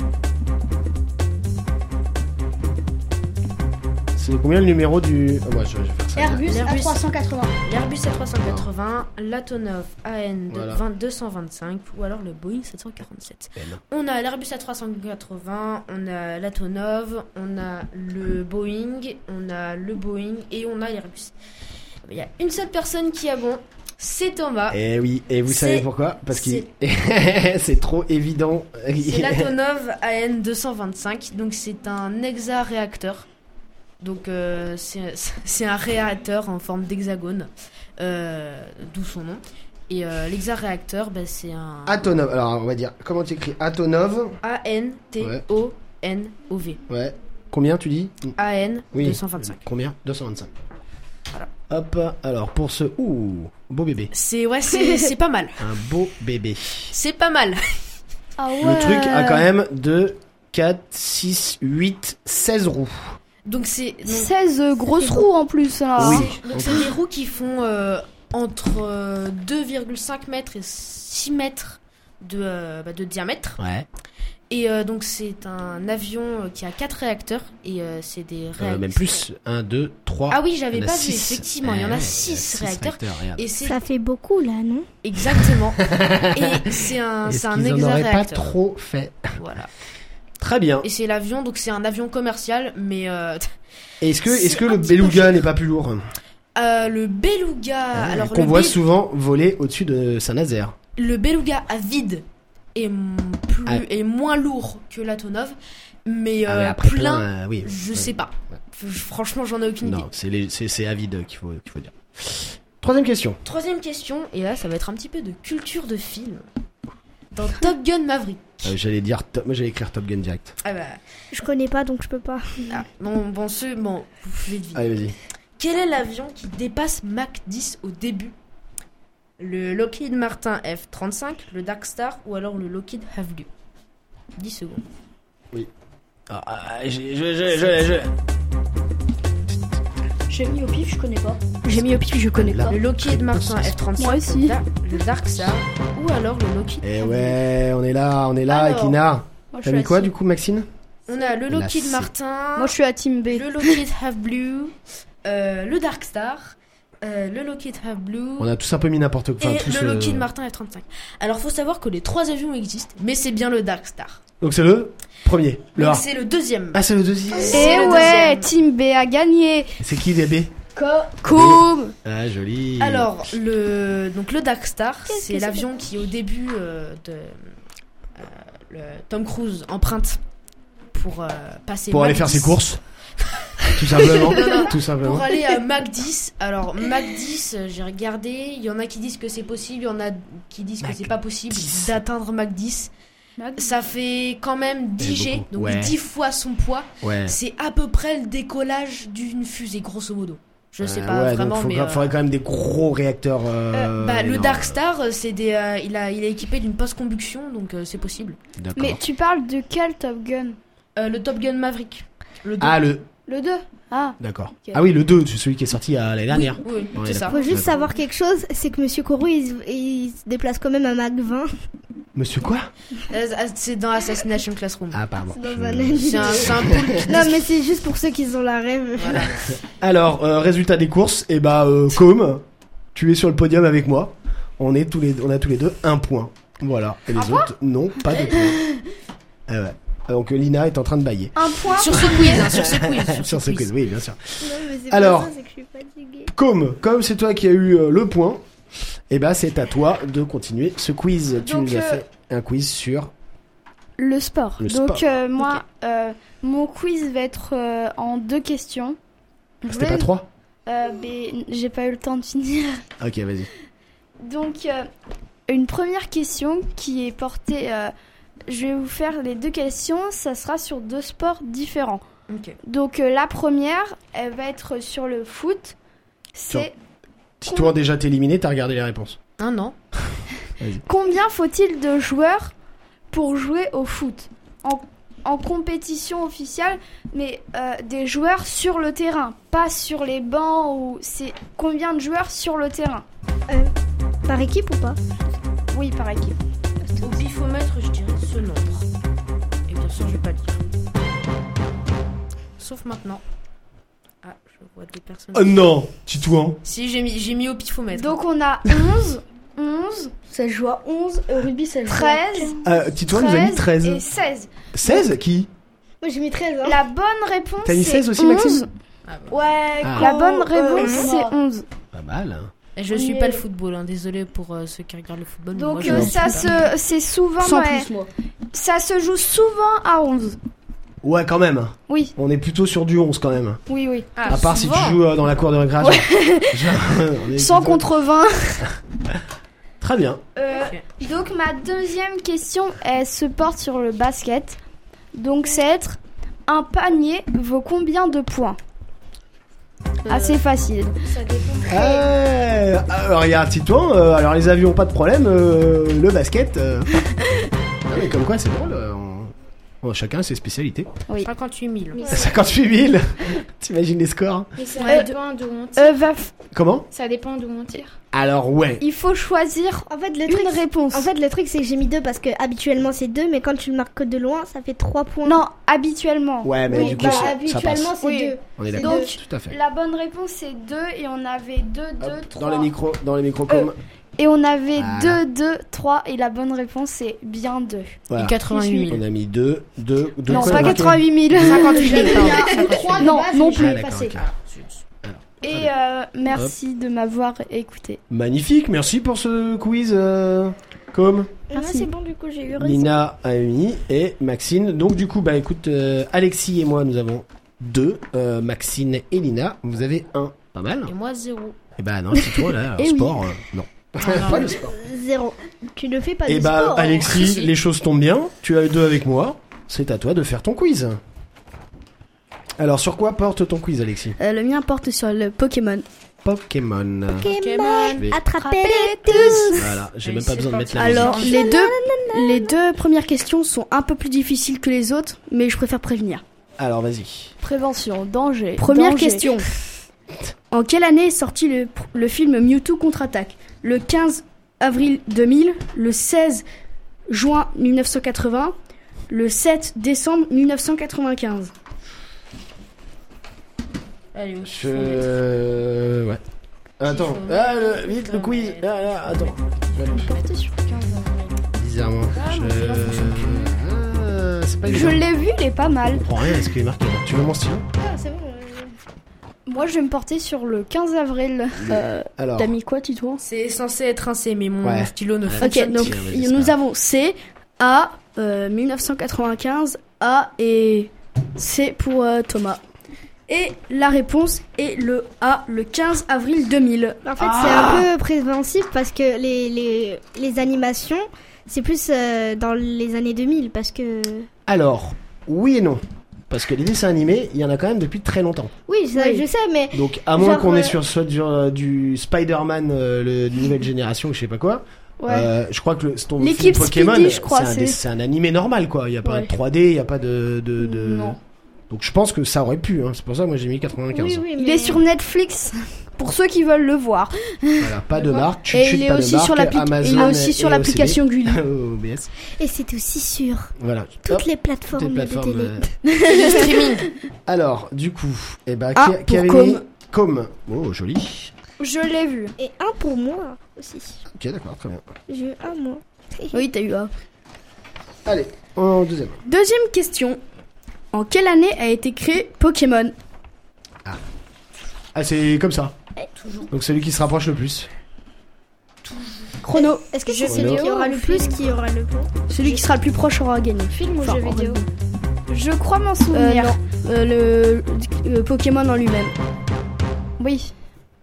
C'est combien le numéro du... moi, je vais faire ça. Airbus L'Airbus- A380. L'Airbus A380, l'Antonov Voilà. AN225 ou alors le Boeing 747. On a l'Airbus A380, on a l'Antonov, on a le Boeing et on a l'Airbus. Il y a une seule personne qui a bon, c'est Thomas. Et oui, et vous C'est- savez pourquoi? Parce que c'est trop évident. C'est l'Antonov AN225, donc c'est un hexaréacteur. Donc c'est un réacteur en forme d'hexagone, d'où son nom. Et l'hexaréacteur, c'est un Antonov, alors on va dire, comment tu écris Antonov? ANTONOV. Ouais. Combien tu dis? AN Oui. 225. Combien? 225. Voilà. Hop, alors pour ce... beau bébé. C'est pas mal. Un beau bébé. C'est pas mal. Ah ouais. Le truc a quand même 2, 4, 6, 8, 16 roues. Donc c'est 16 grosses roues en plus. Hein. Oui. donc c'est des roues qui font entre 2,5 mètres et 6 mètres de diamètre. Ouais. Et donc c'est un avion qui a 4 réacteurs et c'est des réacteurs. Même plus. 1, 2, 3. Ah oui, j'avais il y en a pas vu, six. effectivement, il y en a Ouais, 6 réacteurs. regarde. Et c'est Ça fait beaucoup là, non? exactement. Et c'est un Est-ce c'est un qu'ils en auraient pas hexaréacteur. trop fait? Voilà. Très bien. Et c'est l'avion, donc c'est un avion commercial, mais Est-ce que c'est le un petit peu beluga cher. n'est pas plus lourd? le beluga, alors qu'on voit souvent voler au-dessus de Saint-Nazaire. le beluga à vide est est moins lourd que l'Antonov, mais après plein, oui. je Ouais. sais pas. Ouais. Franchement, j'en ai aucune idée. Non, c'est à vide qu'il faut dire. Troisième question. Troisième question, et là ça va être un petit peu de culture de film. Dans Top Gun Maverick. J'allais écrire Top Gun direct. Ah bah, Je connais pas donc je peux pas. bon, vous pouvez deviner. Allez, vas-y. Quel est l'avion qui dépasse Mach 10 au début? Le Lockheed Martin F-35, le Dark Star ou alors le Lockheed Havlu? 10 secondes. J'ai mis au pif, je connais pas. J'ai mis au pif, je connais pas. Le Lockheed Martin F-35, Moi aussi. le Dark Star ou alors le Lockheed Eh Havlu. ouais, on est là, Alors, Ekina. Moi, je T'as suis mis à quoi team- du coup, Maxine? On a le La Lockheed C. Martin, Moi, je suis à Team B. le Lockheed Havlu, le Dark Star, le Lockheed Havlu On a tous un peu mis n'importe quoi. et Enfin, tous, le Lockheed Martin F-35. Alors faut savoir que les 3 avions existent, mais c'est bien le Dark Star. Donc c'est le premier, le Donc A. c'est le deuxième. Ah, c'est le deuxième. C'est Eh le ouais, deuxième. Team B a gagné. C'est qui DB? Comme. Ah, joli. Alors, le Dark Star, Qu'est-ce c'est que c'est l'avion qui, au début le Tom Cruise emprunte pour passer Pour Mach aller faire 10. ses courses. Tout simplement. Non. Tout simplement. Pour aller à Mach 10. Alors, Mach 10, j'ai regardé. Il y en a qui disent que c'est possible, il y en a qui disent que Mach c'est pas possible 10. d'atteindre Mach 10. Ça fait quand même 10 G, beaucoup. donc Ouais. 10 fois son poids. Ouais. C'est à peu près le décollage d'une fusée, grosso modo. Je sais pas ouais, vraiment, donc mais. faudrait quand même des gros réacteurs. Le énormes. Dark Star, c'est il est équipé d'une post-combustion, donc c'est possible. D'accord. Mais tu parles de quel Top Gun? Le Top Gun Maverick. Le 2. Ah, le. Le 2. Ah. D'accord. Ok. Ah oui, le 2, c'est celui qui est sorti l'année dernière. Oui, On est c'est ça. d'accord. Faut juste D'accord. savoir quelque chose, c'est que Monsieur Kourou il se déplace quand même à Mach 20. Monsieur quoi? C'est dans Assassination Classroom. Ah, pardon. Dans Je- un anime. C'est un poule qui Non mais c'est juste pour ceux qui ont la rêve. Voilà. Alors, résultat des courses, et Com, tu es sur le podium avec moi. On a tous les deux un point. Voilà. Et les autres, non, pas de point. Ah ouais. Donc Lina est en train de bailler. Un point. Sur ce quiz, sur ce quiz. Sur ce quiz, oui, bien sûr. Non mais c'est Alors. pas ça, c'est que je suis fatiguée. Comme c'est toi qui as eu le point, et ben c'est à toi de continuer ce quiz. Tu Donc, nous as fait un quiz sur Le sport. Le Donc sport. moi, mon quiz va être en 2 questions. C'était pas 3. Mais j'ai pas eu le temps de finir. Ok, vas-y. Donc une première question qui est portée. Je vais vous faire les 2 questions. Ça sera sur 2 sports différents. Ok. Donc la première, elle va être sur le foot. C'est Si toi déjà t'es éliminé, t'as regardé les réponses. Un an. combien faut-il de joueurs pour jouer au foot? en compétition officielle, mais des joueurs sur le terrain, pas sur les bancs. Ou c'est combien de joueurs sur le terrain? Par équipe ou pas? Oui, par équipe. Au pifomètre, je dirais ce nombre. Et bien sûr, je vais pas lire. Sauf maintenant. Ah, je vois des personnes. Oh non, Titouan. Si, j'ai mis au pifomètre. Donc on a 11, Ça joue à 11, rugby ça joue 13, Titouan nous a mis 13. et 16. 16 qui? Moi j'ai mis 13. Hein. La bonne réponse T'as mis c'est 16 aussi, 11. Maxime? Ouais, Ah. La bonne réponse c'est 11. Pas mal. Hein. Et je suis pas le football, hein. Désolé pour ceux qui regardent le football. mais Donc moi, je ne suis pas. c'est souvent Sans ouais, plus, moi. ça se joue souvent à 11. Ouais, quand même. Oui, On est plutôt sur du 11 quand même. oui. Ah, À part souvent. si tu joues dans la cour de récréation. On est 100 plutôt- contre 20. Très bien. Donc ma deuxième question, elle se porte sur le basket. Donc c'est être un panier vaut combien de points? Assez facile. Ça dépend. Alors regarde Titouan, alors les avions pas de problème, le basket. Ah, mais comme quoi c'est drôle. Chacun ses spécialités. 58 000. 58 000. T'imagines les scores? Mais ça dépend d'où on tire. Comment? Ça dépend d'où on tire. Alors ouais. Il faut choisir En fait, le une truc, réponse. en fait, le truc, c'est que j'ai mis 2 parce que habituellement c'est 2, mais quand tu le marques de loin, ça fait 3 points. Non, habituellement. Ouais, mais Oui, du coup bah, ça passe. habituellement c'est Oui. 2. On est c'est d'accord. deux. Tout à fait. La bonne réponse c'est 2 et on avait 2, 2, Hop, 3. dans les microcom. Et on avait Voilà. 2, 2, 3 et la bonne réponse c'est bien 2. Voilà. 88 000. On a mis 2. Non, pas 88 000. 58 000, pardon. 3 Non, non plus. Ah, d'accord, ok. Et merci de m'avoir écouté. Magnifique, merci pour ce quiz. Com. Moi c'est bon, du coup j'ai eu raison. Nina, Amy et Maxine. Donc du coup, bah écoute, Alexis et moi, nous avons 2. Maxine et Lina, vous avez 1. Pas mal. Et moi, 0. Et bah non, c'est toi là, Eh sport, non. non, Pas le sport. 0. Tu ne fais pas Et de bah sport. Alexis, Si. les choses tombent bien. Tu as 2 avec moi. C'est à toi de faire ton quiz. Alors sur quoi porte ton quiz, Alexis? Le mien porte sur le Pokémon. Pokémon. Pokémon, Je vais- attrapez-les tous. Voilà, j'ai Allez, même pas c'est besoin de parti. mettre la Alors, musique. les deux premières questions sont un peu plus difficiles que les autres, mais je préfère prévenir. Alors vas-y. Prévention, danger. Première danger. question. En quelle année est sorti le film Mewtwo contre-attaque? Le 15 avril 2000, le 16 juin 1980, le 7 décembre 1995. Allez, au Ouais. Attends. Vite, le quiz. Attends. Porté sur 15 avril. Bizarrement. C'est pas Je évident. l'ai vu, il est pas mal. Je comprends rien à ce qui est marqué là. Tu veux mon stylo? Ah, c'est bon. Moi, je vais me porter sur le 15 avril. Alors. T'as mis quoi, Titouan? C'est censé être un C, mais mon Ouais. stylo ne Ok, fonctionne donc Tiens, vas-y, c'est nous pas avons C, A, 1995, A et C pour Thomas. Et la réponse est le A, le 15 avril 2000. En fait, c'est un peu préventif parce que les animations, c'est plus dans les années 2000 parce que... Alors, oui et non. Parce que les dessins animés, il y en a quand même depuis très longtemps. Oui, ça, Oui. je sais, mais... Donc, à moins Genre, qu'on est sur du Spider-Man, de nouvelle génération, ou je sais pas quoi. Ouais. Je crois que ton L'équipe film Pokémon, Speedy, je crois, c'est un animé normal, quoi. Il y a pas Ouais. de 3D, il y a pas de. Non. Donc, je pense que ça aurait pu. Hein. C'est pour ça que moi j'ai mis 95. Oui, oui, Il mais... est sur Netflix. Pour ceux qui veulent le voir. Voilà, pas de marque. Chut, Et chut, il est pas de aussi marque, sur Amazon il est aussi sur et l'application OCD. Gulli. OBS. Et c'est aussi sur Voilà. toutes Hop, les plateformes, toutes les plateformes. de télé. Alors, du coup, eh ben, Ah, qui avait pour mis Com. Oh, joli. Je l'ai vu. Et un pour moi aussi. Ok, d'accord, très bien. J'ai eu un moi. Oui, t'as eu A. Allez, en deuxième. Deuxième question. En quelle année a été créé Pokémon? Ah, c'est comme ça. Toujours. Donc, celui qui se rapproche le plus. Chrono. Est-ce que Jeu c'est celui vidéo qui aura ou le plus film? qui aura le point? Celui qui sera le plus proche aura gagné. Film ou Enfin, jeu en vidéo? Je crois m'en souvenir. Non, le Pokémon en lui-même. Oui.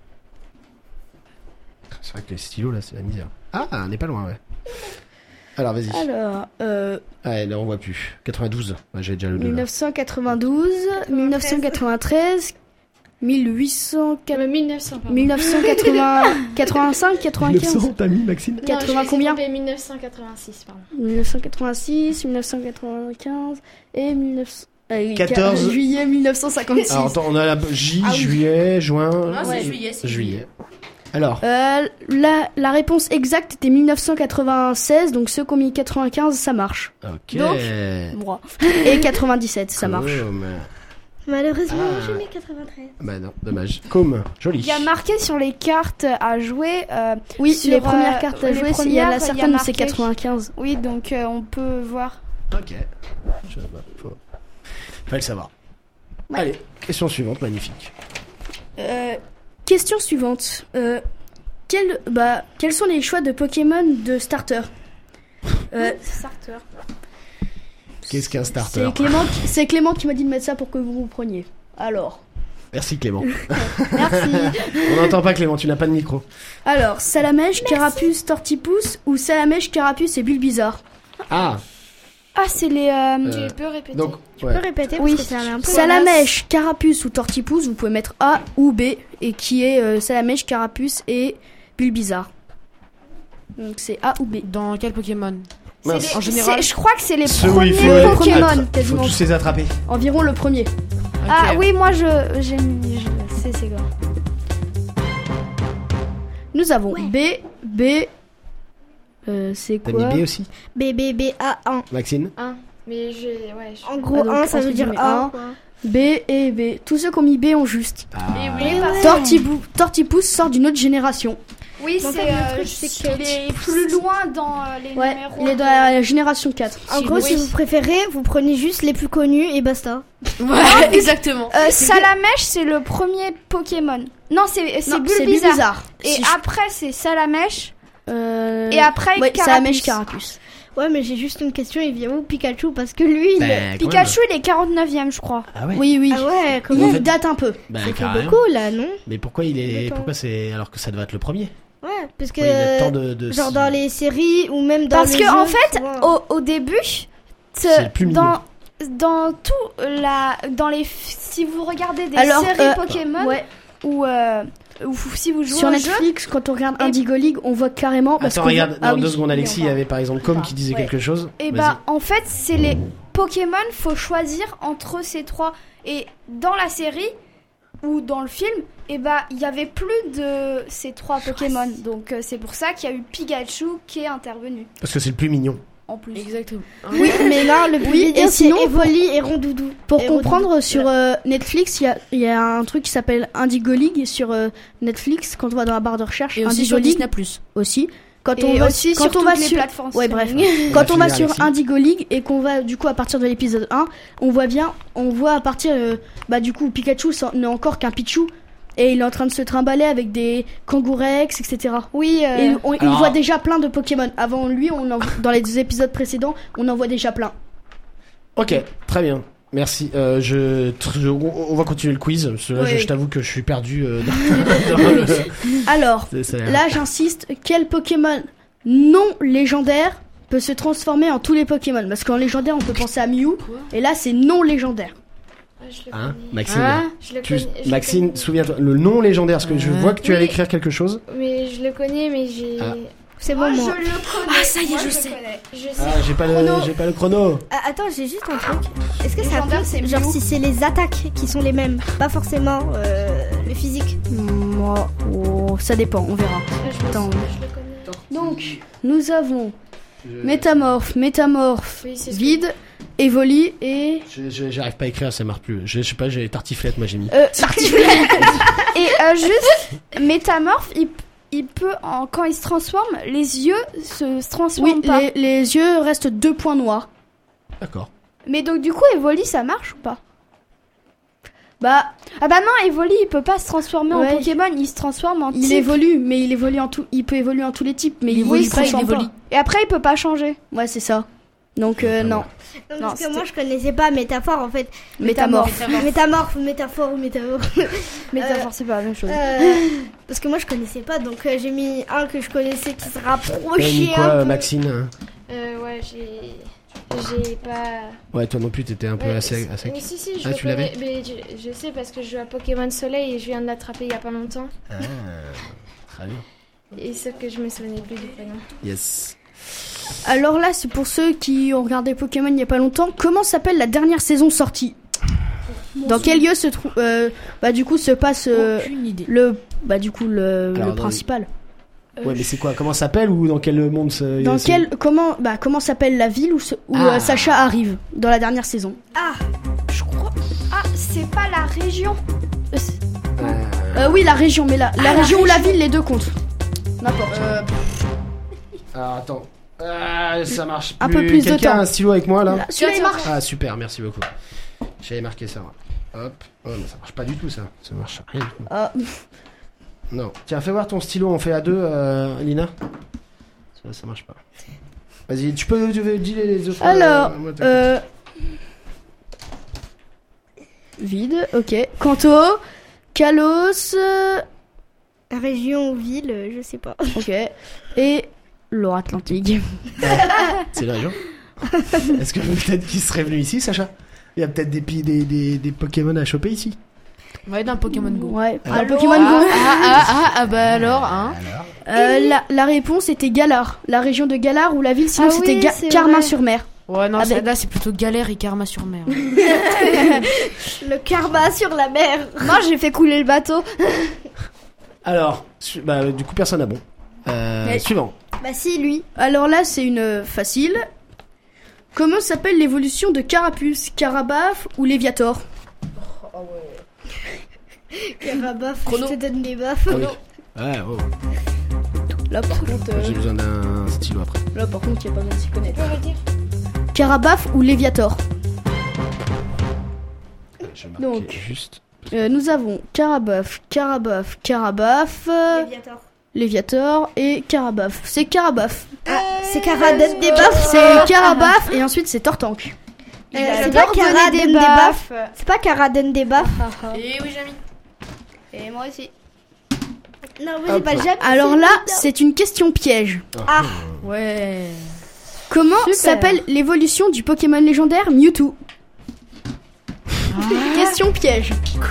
C'est vrai que les stylos, là, c'est la misère. Ah, on n'est pas loin, ouais. Alors, vas-y. Alors, Ah, là, on voit plus. 92. Ouais, j'ai déjà le 2. 1992, 1993, 1985, 95, 900, t'as mis, Maxine? 80 combien? 1986, pardon. 1986, 1995 et 14 juillet 1956. Alors attends, on a la juillet, juin. Non, c'est juillet. Juillet. Alors. La réponse exacte était 1996, donc ceux qui ont mis 95, ça marche. Ok. Donc, moi. Et 97, ça marche. Malheureusement, j'ai mis 93. Bah non, dommage. Comme, joli. Il y a marqué sur les cartes à jouer. Oui, sur, les premières cartes à jouer, il y en a certaines où c'est marqué. 95. Oui, donc on peut voir. Ok. Fallait le savoir. Ouais. Allez, question suivante, magnifique. Question suivante. Quels sont les choix de Pokémon de starter? Starter. Qu'est-ce qu'un starter? C'est Clément qui m'a dit de mettre ça pour que vous preniez. Alors. Merci Clément. Merci. On n'entend pas Clément, tu n'as pas de micro. Alors, Salamèche, Carapuce, Tortipousse ou Salamèche, Carapuce et Bulbizarre? Ah, c'est les. Tu peux répéter. donc, Tu peux répéter parce que c'est un peu... Salamèche, Carapuce ou Tortipousse, vous pouvez mettre A ou B, et qui est Salamèche, Carapuce et Bulbizarre. Donc c'est A ou B. Dans quel Pokémon? mince. En général, je crois que c'est les Ceux où il premiers faut Pokémon. faut quasiment. tous les attraper. Environ le premier. Ah oui, moi j'ai mis. C'est quoi? Nous avons B, c'est T'as quoi? mis B aussi? BBBA1. Maxine? Mais En gros, donc, 1, ça veut entre dire guillemets, A. un. B et B. Tous ceux qui ont mis B ont juste. Mais oui, parce- Tortipousse sort d'une autre génération. Oui, En c'est fait, le truc, c'est que- il est plus loin dans les Ouais, numéros. il est dans la génération 4. En gros, si vous préférez, vous prenez juste les plus connus et basta. Ouais, exactement. Salamèche, c'est le premier Pokémon. Non, c'est Non, Bulbizarre. Et Si après, c'est Salamèche. je- Et après, ouais, Carapuce. Salamèche, Carapuce. Ouais, mais j'ai juste une question, il vient où Pikachu? Parce que lui, il... Ben, quand Pikachu, il est 49ème, je crois. même. Ah ouais? Oui. Ah ouais, Il comment? date un peu. Ben, Ça fait carrément. beaucoup, là, non? Mais pourquoi il est. Je sais pas. Pourquoi c'est. Alors que ça devait être le premier? Ouais, parce que... Pourquoi il a tant de. Genre dans les séries ou même dans Parce le que, jeu, en fait, tu vois. au début, C'est le plus mignon. dans tout dans les si vous regardez des Alors, séries Pokémon Ouais. ou si vous jouez Sur au jeu, Netflix, quand on regarde Et- Indigo League, on voit carrément. Parce Attends, qu'on regarde, voit- dans ah oui. 2 secondes, Alexis, il y on avait par exemple Com qui disait Ouais. quelque chose. et Vas-y. bah en fait c'est les Pokémon, faut choisir entre ces trois. Et dans la série ou dans le film, et bah il y avait plus de ces trois Pokémon. Donc c'est pour ça qu'il y a eu Pikachu qui est intervenu Parce que c'est le plus mignon. en plus. Exactement. Oui, mais là, le plus Oui, mignon, et c'est sinon, Evoli et Rondoudou. Pour Et comprendre, Rondoudou, sur voilà. Netflix, il y a un truc qui s'appelle Indigo League sur Netflix. Quand on va dans la barre de recherche, Et aussi Indigo sur League Disney+. aussi. Quand Et on va aussi quand sur on va toutes les sur plateformes. ouais bref, streaming. quand on va finir, sur Alexis. Indigo League et qu'on va du coup à partir de l'épisode 1, on voit à partir du coup Pikachu n'est encore qu'un Pichu et il est en train de se trimballer avec des Kangourex, etc. Oui, Et il Alors- voit déjà plein de Pokémon. Avant lui, dans les 2 épisodes précédents, on en voit déjà plein. Ok, très bien. Merci. On va continuer le quiz. Parce que là, Oui. je t'avoue que je suis perdu dans le. Alors, là, j'insiste, quel Pokémon non légendaire peut se transformer en tous les Pokémon? Parce qu'en légendaire, on peut penser à Mew, et là, c'est non légendaire. Je le Hein, connais. Maxime Je le tu- connais- je le Maxime, connais. souviens-toi, le nom légendaire, parce que je vois que tu Oui. allais écrire quelque chose. Mais je le connais, mais j'ai... Ah. C'est moi bon, je moi. le connais. Ah, ça y est, Moi, je le sais. connais. Je sais. Ah, j'ai pas le chrono. Ah, attends, j'ai juste un truc. Est-ce que ça Légendaire, peut, c'est genre Mew. si c'est les attaques qui sont les mêmes, pas forcément le physique. Moi, ça dépend, on verra. Je le Attends. sais, je le connais. Donc, nous avons Métamorphe, Oui, c'est ce Vide, Evoli et... J'arrive pas à écrire, ça marche plus. Je sais pas, j'ai tartiflette, moi j'ai mis. Et juste, Métamorphe, il peut, quand il se transforme, les yeux se transforment Oui, pas. les yeux restent 2 points noirs. D'accord. Mais donc du coup, Evoli, ça marche ou pas? Bah, Ah bah non, Evoli, il peut pas se transformer Ouais. en Pokémon, il se transforme en il type. évolue, mais il peut évoluer en tous les types, mais il évolue Oui, pas, il il évolue. évolue. Et après, il peut pas changer. Ouais, c'est ça. Donc, non. Non, Non, parce que c'était- moi je connaissais pas métaphore en fait. Métamorphe. Métamorphe, métaphore ou métaphore. Métaphore, c'est pas la même chose. Parce que moi je connaissais pas, donc j'ai mis un que je connaissais qui se T'as mis rapprochait quoi, un peu. Maxine? Ouais, j'ai... J'ai pas. Ouais, toi non plus, t'étais un peu à sec. Si, je Ah, le tu l'avais connais, mais je sais parce que je joue à Pokémon Soleil et je viens de l'attraper il y a pas longtemps. Ah, très bien. Et sauf que je me souvenais plus du prénom. Yes. Alors là, c'est pour ceux qui ont regardé Pokémon il y a pas longtemps. Comment s'appelle la dernière saison sortie? Dans quel lieu se trouve du coup se passe Aucune idée. le Alors, principal. Ouais, mais c'est quoi? Comment ça s'appelle ou dans quel monde Dans quel comment s'appelle la ville où Sacha arrive dans la dernière saison? Je crois. Ah, c'est pas la région. Oui, la région, mais la région ou la ville, les deux comptent. N'importe. Alors attends. Ça marche plus. Un peu plus de Quelqu'un temps. a un stylo avec moi là? Celui-là il marche. Ah super, merci beaucoup. J'avais marqué ça. Hop. Oh mais ça marche pas du tout ça. Ça marche rien du tout. Non. Tiens, fais voir ton stylo, on fait à deux, Lina. Ça marche pas. Vas-y, tu dis les autres. Alors, vide, ok. Kanto, Kalos, Région ou ville, je sais pas. ok. Et Loire-Atlantique. C'est la région. Est-ce que peut-être qu'il serait venu ici, Sacha? Il y a peut-être des Pokémon à choper ici. Ouais, d'un Pokémon Go. Ouais, Ah. un Pokémon Go. Bah alors, hein. La réponse était Galar, la région de Galar ou la ville, sinon Ah c'était oui, c'est Carmin-sur-Mer. Ouais, non, Avec- là, c'est plutôt galère et karma sur mer. Le karma sur la mer. Moi, j'ai fait couler le bateau. Alors, du coup, personne n'a bon. Suivant. Bah si, lui. Alors là, c'est une facile. Comment s'appelle l'évolution de Carapuce, Carabaf ou Léviator? Carabaf, Chrono. je te donne des baffes. Ah oui. Ouais, oh. Là par contre, J'ai besoin d'un stylo après. il n'y a pas besoin de s'y connaître. Carabaf ou Léviator? Je marque Donc. juste. Nous avons Carabaf, Léviator et Carabaf. C'est Carabaf. C'est Caradon des baffes. C'est Carabaf et ensuite c'est Tortank. C'est pas Caradon des baffes. C'est pas Caradon des baffes. Et oui, Jamy. Et moi aussi. Non, moi j'ai pas jamais. Alors là, c'est une question piège. Ah. Ouais. Comment Super. s'appelle l'évolution du Pokémon légendaire Mewtwo? Question piège.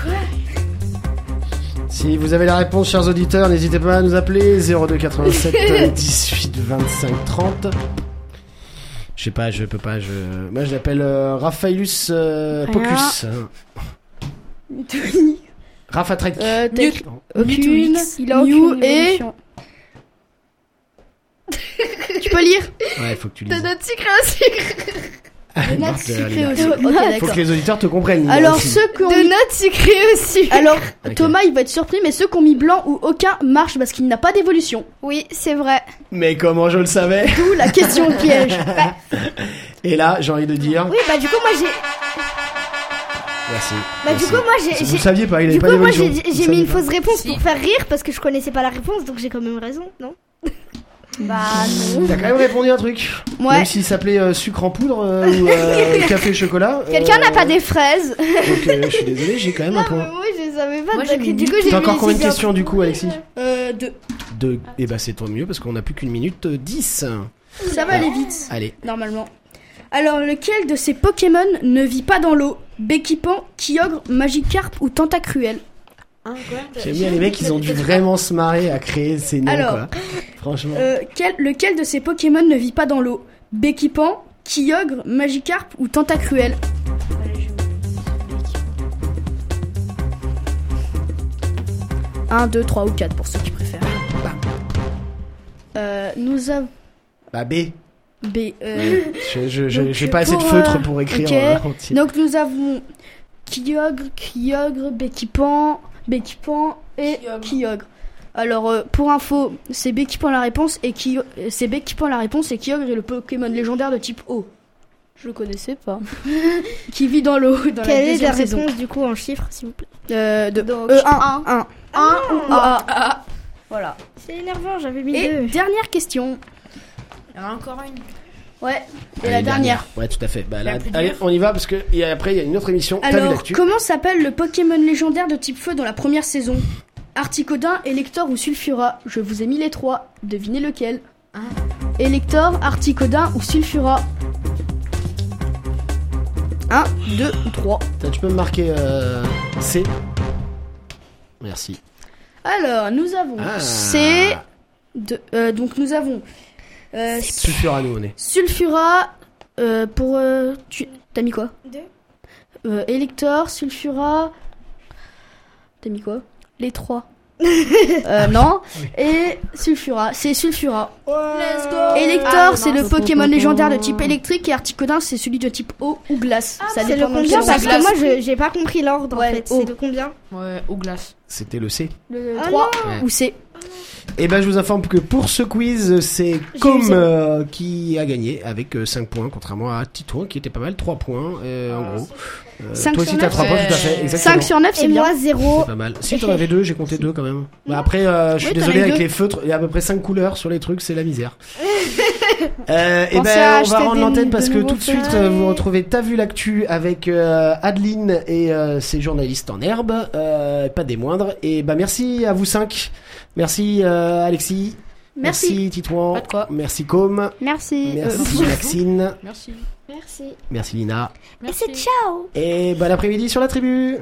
Si vous avez la réponse, chers auditeurs, n'hésitez pas à nous appeler 02 87 18 25 30. Je sais pas, je peux pas. Moi, je l'appelle Raphaelus Pocus. Rafatrek. Aucune. Il a Mew aucune et... évolution. Tu peux lire? Ouais, faut que tu lises. De notre sucre aussi. Marc, Sucré Lina. aussi. Ok, Faut d'accord. que les auditeurs te comprennent. Lina, Alors aussi. ceux qui ont De mis... notre sucré aussi. Alors Ok. Thomas il va être surpris, mais ceux qui ont mis blanc ou aucun marche parce qu'il n'a pas d'évolution. Oui, c'est vrai. Mais comment je le savais? D'où la question piège. Et là, j'ai envie de dire. Oui, bah du coup moi j'ai. Merci. Bah Merci. du coup moi j'ai. Vous le saviez pas, il avait Du pas coup moi d'évolution. j'ai Vous mis saviez une pas. fausse réponse Si. pour faire rire parce que je connaissais pas la réponse, donc j'ai quand même raison, non? Bah non. T'as quand même répondu un truc. Ouais. Même s'il s'appelait sucre en poudre ou café chocolat. Quelqu'un n'a pas des fraises. Donc je suis désolé, j'ai quand même un point. Moi je savais pas. Moi, j'ai mis du coup j'ai T'as encore mis combien de aussi questions du coup, Alexis? 2. Deux. Et bah c'est tant mieux parce qu'on a plus qu'une minute 10. Ça va aller vite, Allez. normalement. Alors, lequel de ces Pokémon ne vit pas dans l'eau? Béquipan, Kyogre, Magikarp ou Tentacruel? Hein, quoi? J'aime bien les mecs, ils ont dû vraiment se marrer à créer ces noms, Alors, quoi. Franchement. Lequel de ces Pokémon ne vit pas dans l'eau? Béquipan, Kyogre, Magikarp ou Tentacruel? 1, 2, 3 ou 4 pour ceux qui préfèrent. Nous avons Bah B. B. J'ai pas assez de pour, feutre pour écrire ok. entier. Donc nous avons Kyogre, Béquipan et Kyogre. Alors pour info, c'est Béquipan la réponse et Kyogre est le Pokémon légendaire de type eau. Je le connaissais pas. Qui vit dans l'eau dans la Quelle est la deuxième saison. réponse du coup en chiffres s'il vous plaît? 1 ou A. Voilà. C'est énervant, j'avais mis Et 2. dernière question. Il y en a encore une. Ouais. Et Allez, la dernière. Ouais, tout à fait. Bah, La là, plus allez, dure. on y va parce que après il y a une autre émission. T'as vu Alors, l'actu? comment s'appelle le Pokémon légendaire de type feu dans la première saison? Articodin, Elector ou Sulfura? Je vous ai mis les trois. Devinez lequel? Ah. Elector, Articodin ou Sulfura? 1, 2 ou 3. Tu peux me marquer C. Merci. Alors, nous avons C. Donc, nous avons Sulfura, nous, on est. Sulfura. Pour. T'as mis quoi? 2. Elector, Sulfura. T'as mis quoi? Les 3. Non. Et Sulfura. C'est Sulfura. Let's go. Elector, c'est le Pokémon légendaire de type électrique. Et Articodin, c'est celui de type eau ou glace. Ça C'est le dépend de combien quel parce glace. que moi j'ai pas compris l'ordre Ouais, en fait. eau. C'est le combien? Ouais, au glace. C'était le C. Le Ah 3 non. ou C. Et ben je vous informe que pour ce quiz, c'est Com qui a gagné avec 5 points, contrairement à Titouan qui était pas mal, 3 points en gros. 5 toi aussi sur t'as 9, 3 points, tout à fait, exactement. 5 sur 9, c'est Et bien. moi 0. C'est pas mal. Si t'en avais 2, j'ai compté 2 quand même. Bah, après, je suis Oui, désolé t'en as avec deux. les feutres, il y a à peu près 5 couleurs sur les trucs, c'est la misère. Et Pensez ben à on va acheter rendre des- l'antenne de parce que nouveaux tout de suite feuilles. vous retrouvez T'as vu l'actu avec Adeline et ses journalistes en herbe, pas des moindres. Et bah merci à vous 5. Merci Alexis. Merci Titouan. Pas de quoi. Merci Com. Merci. Merci Maxine. Merci. Merci. Merci Lina. Merci. Ciao. Et bon après-midi sur la tribu.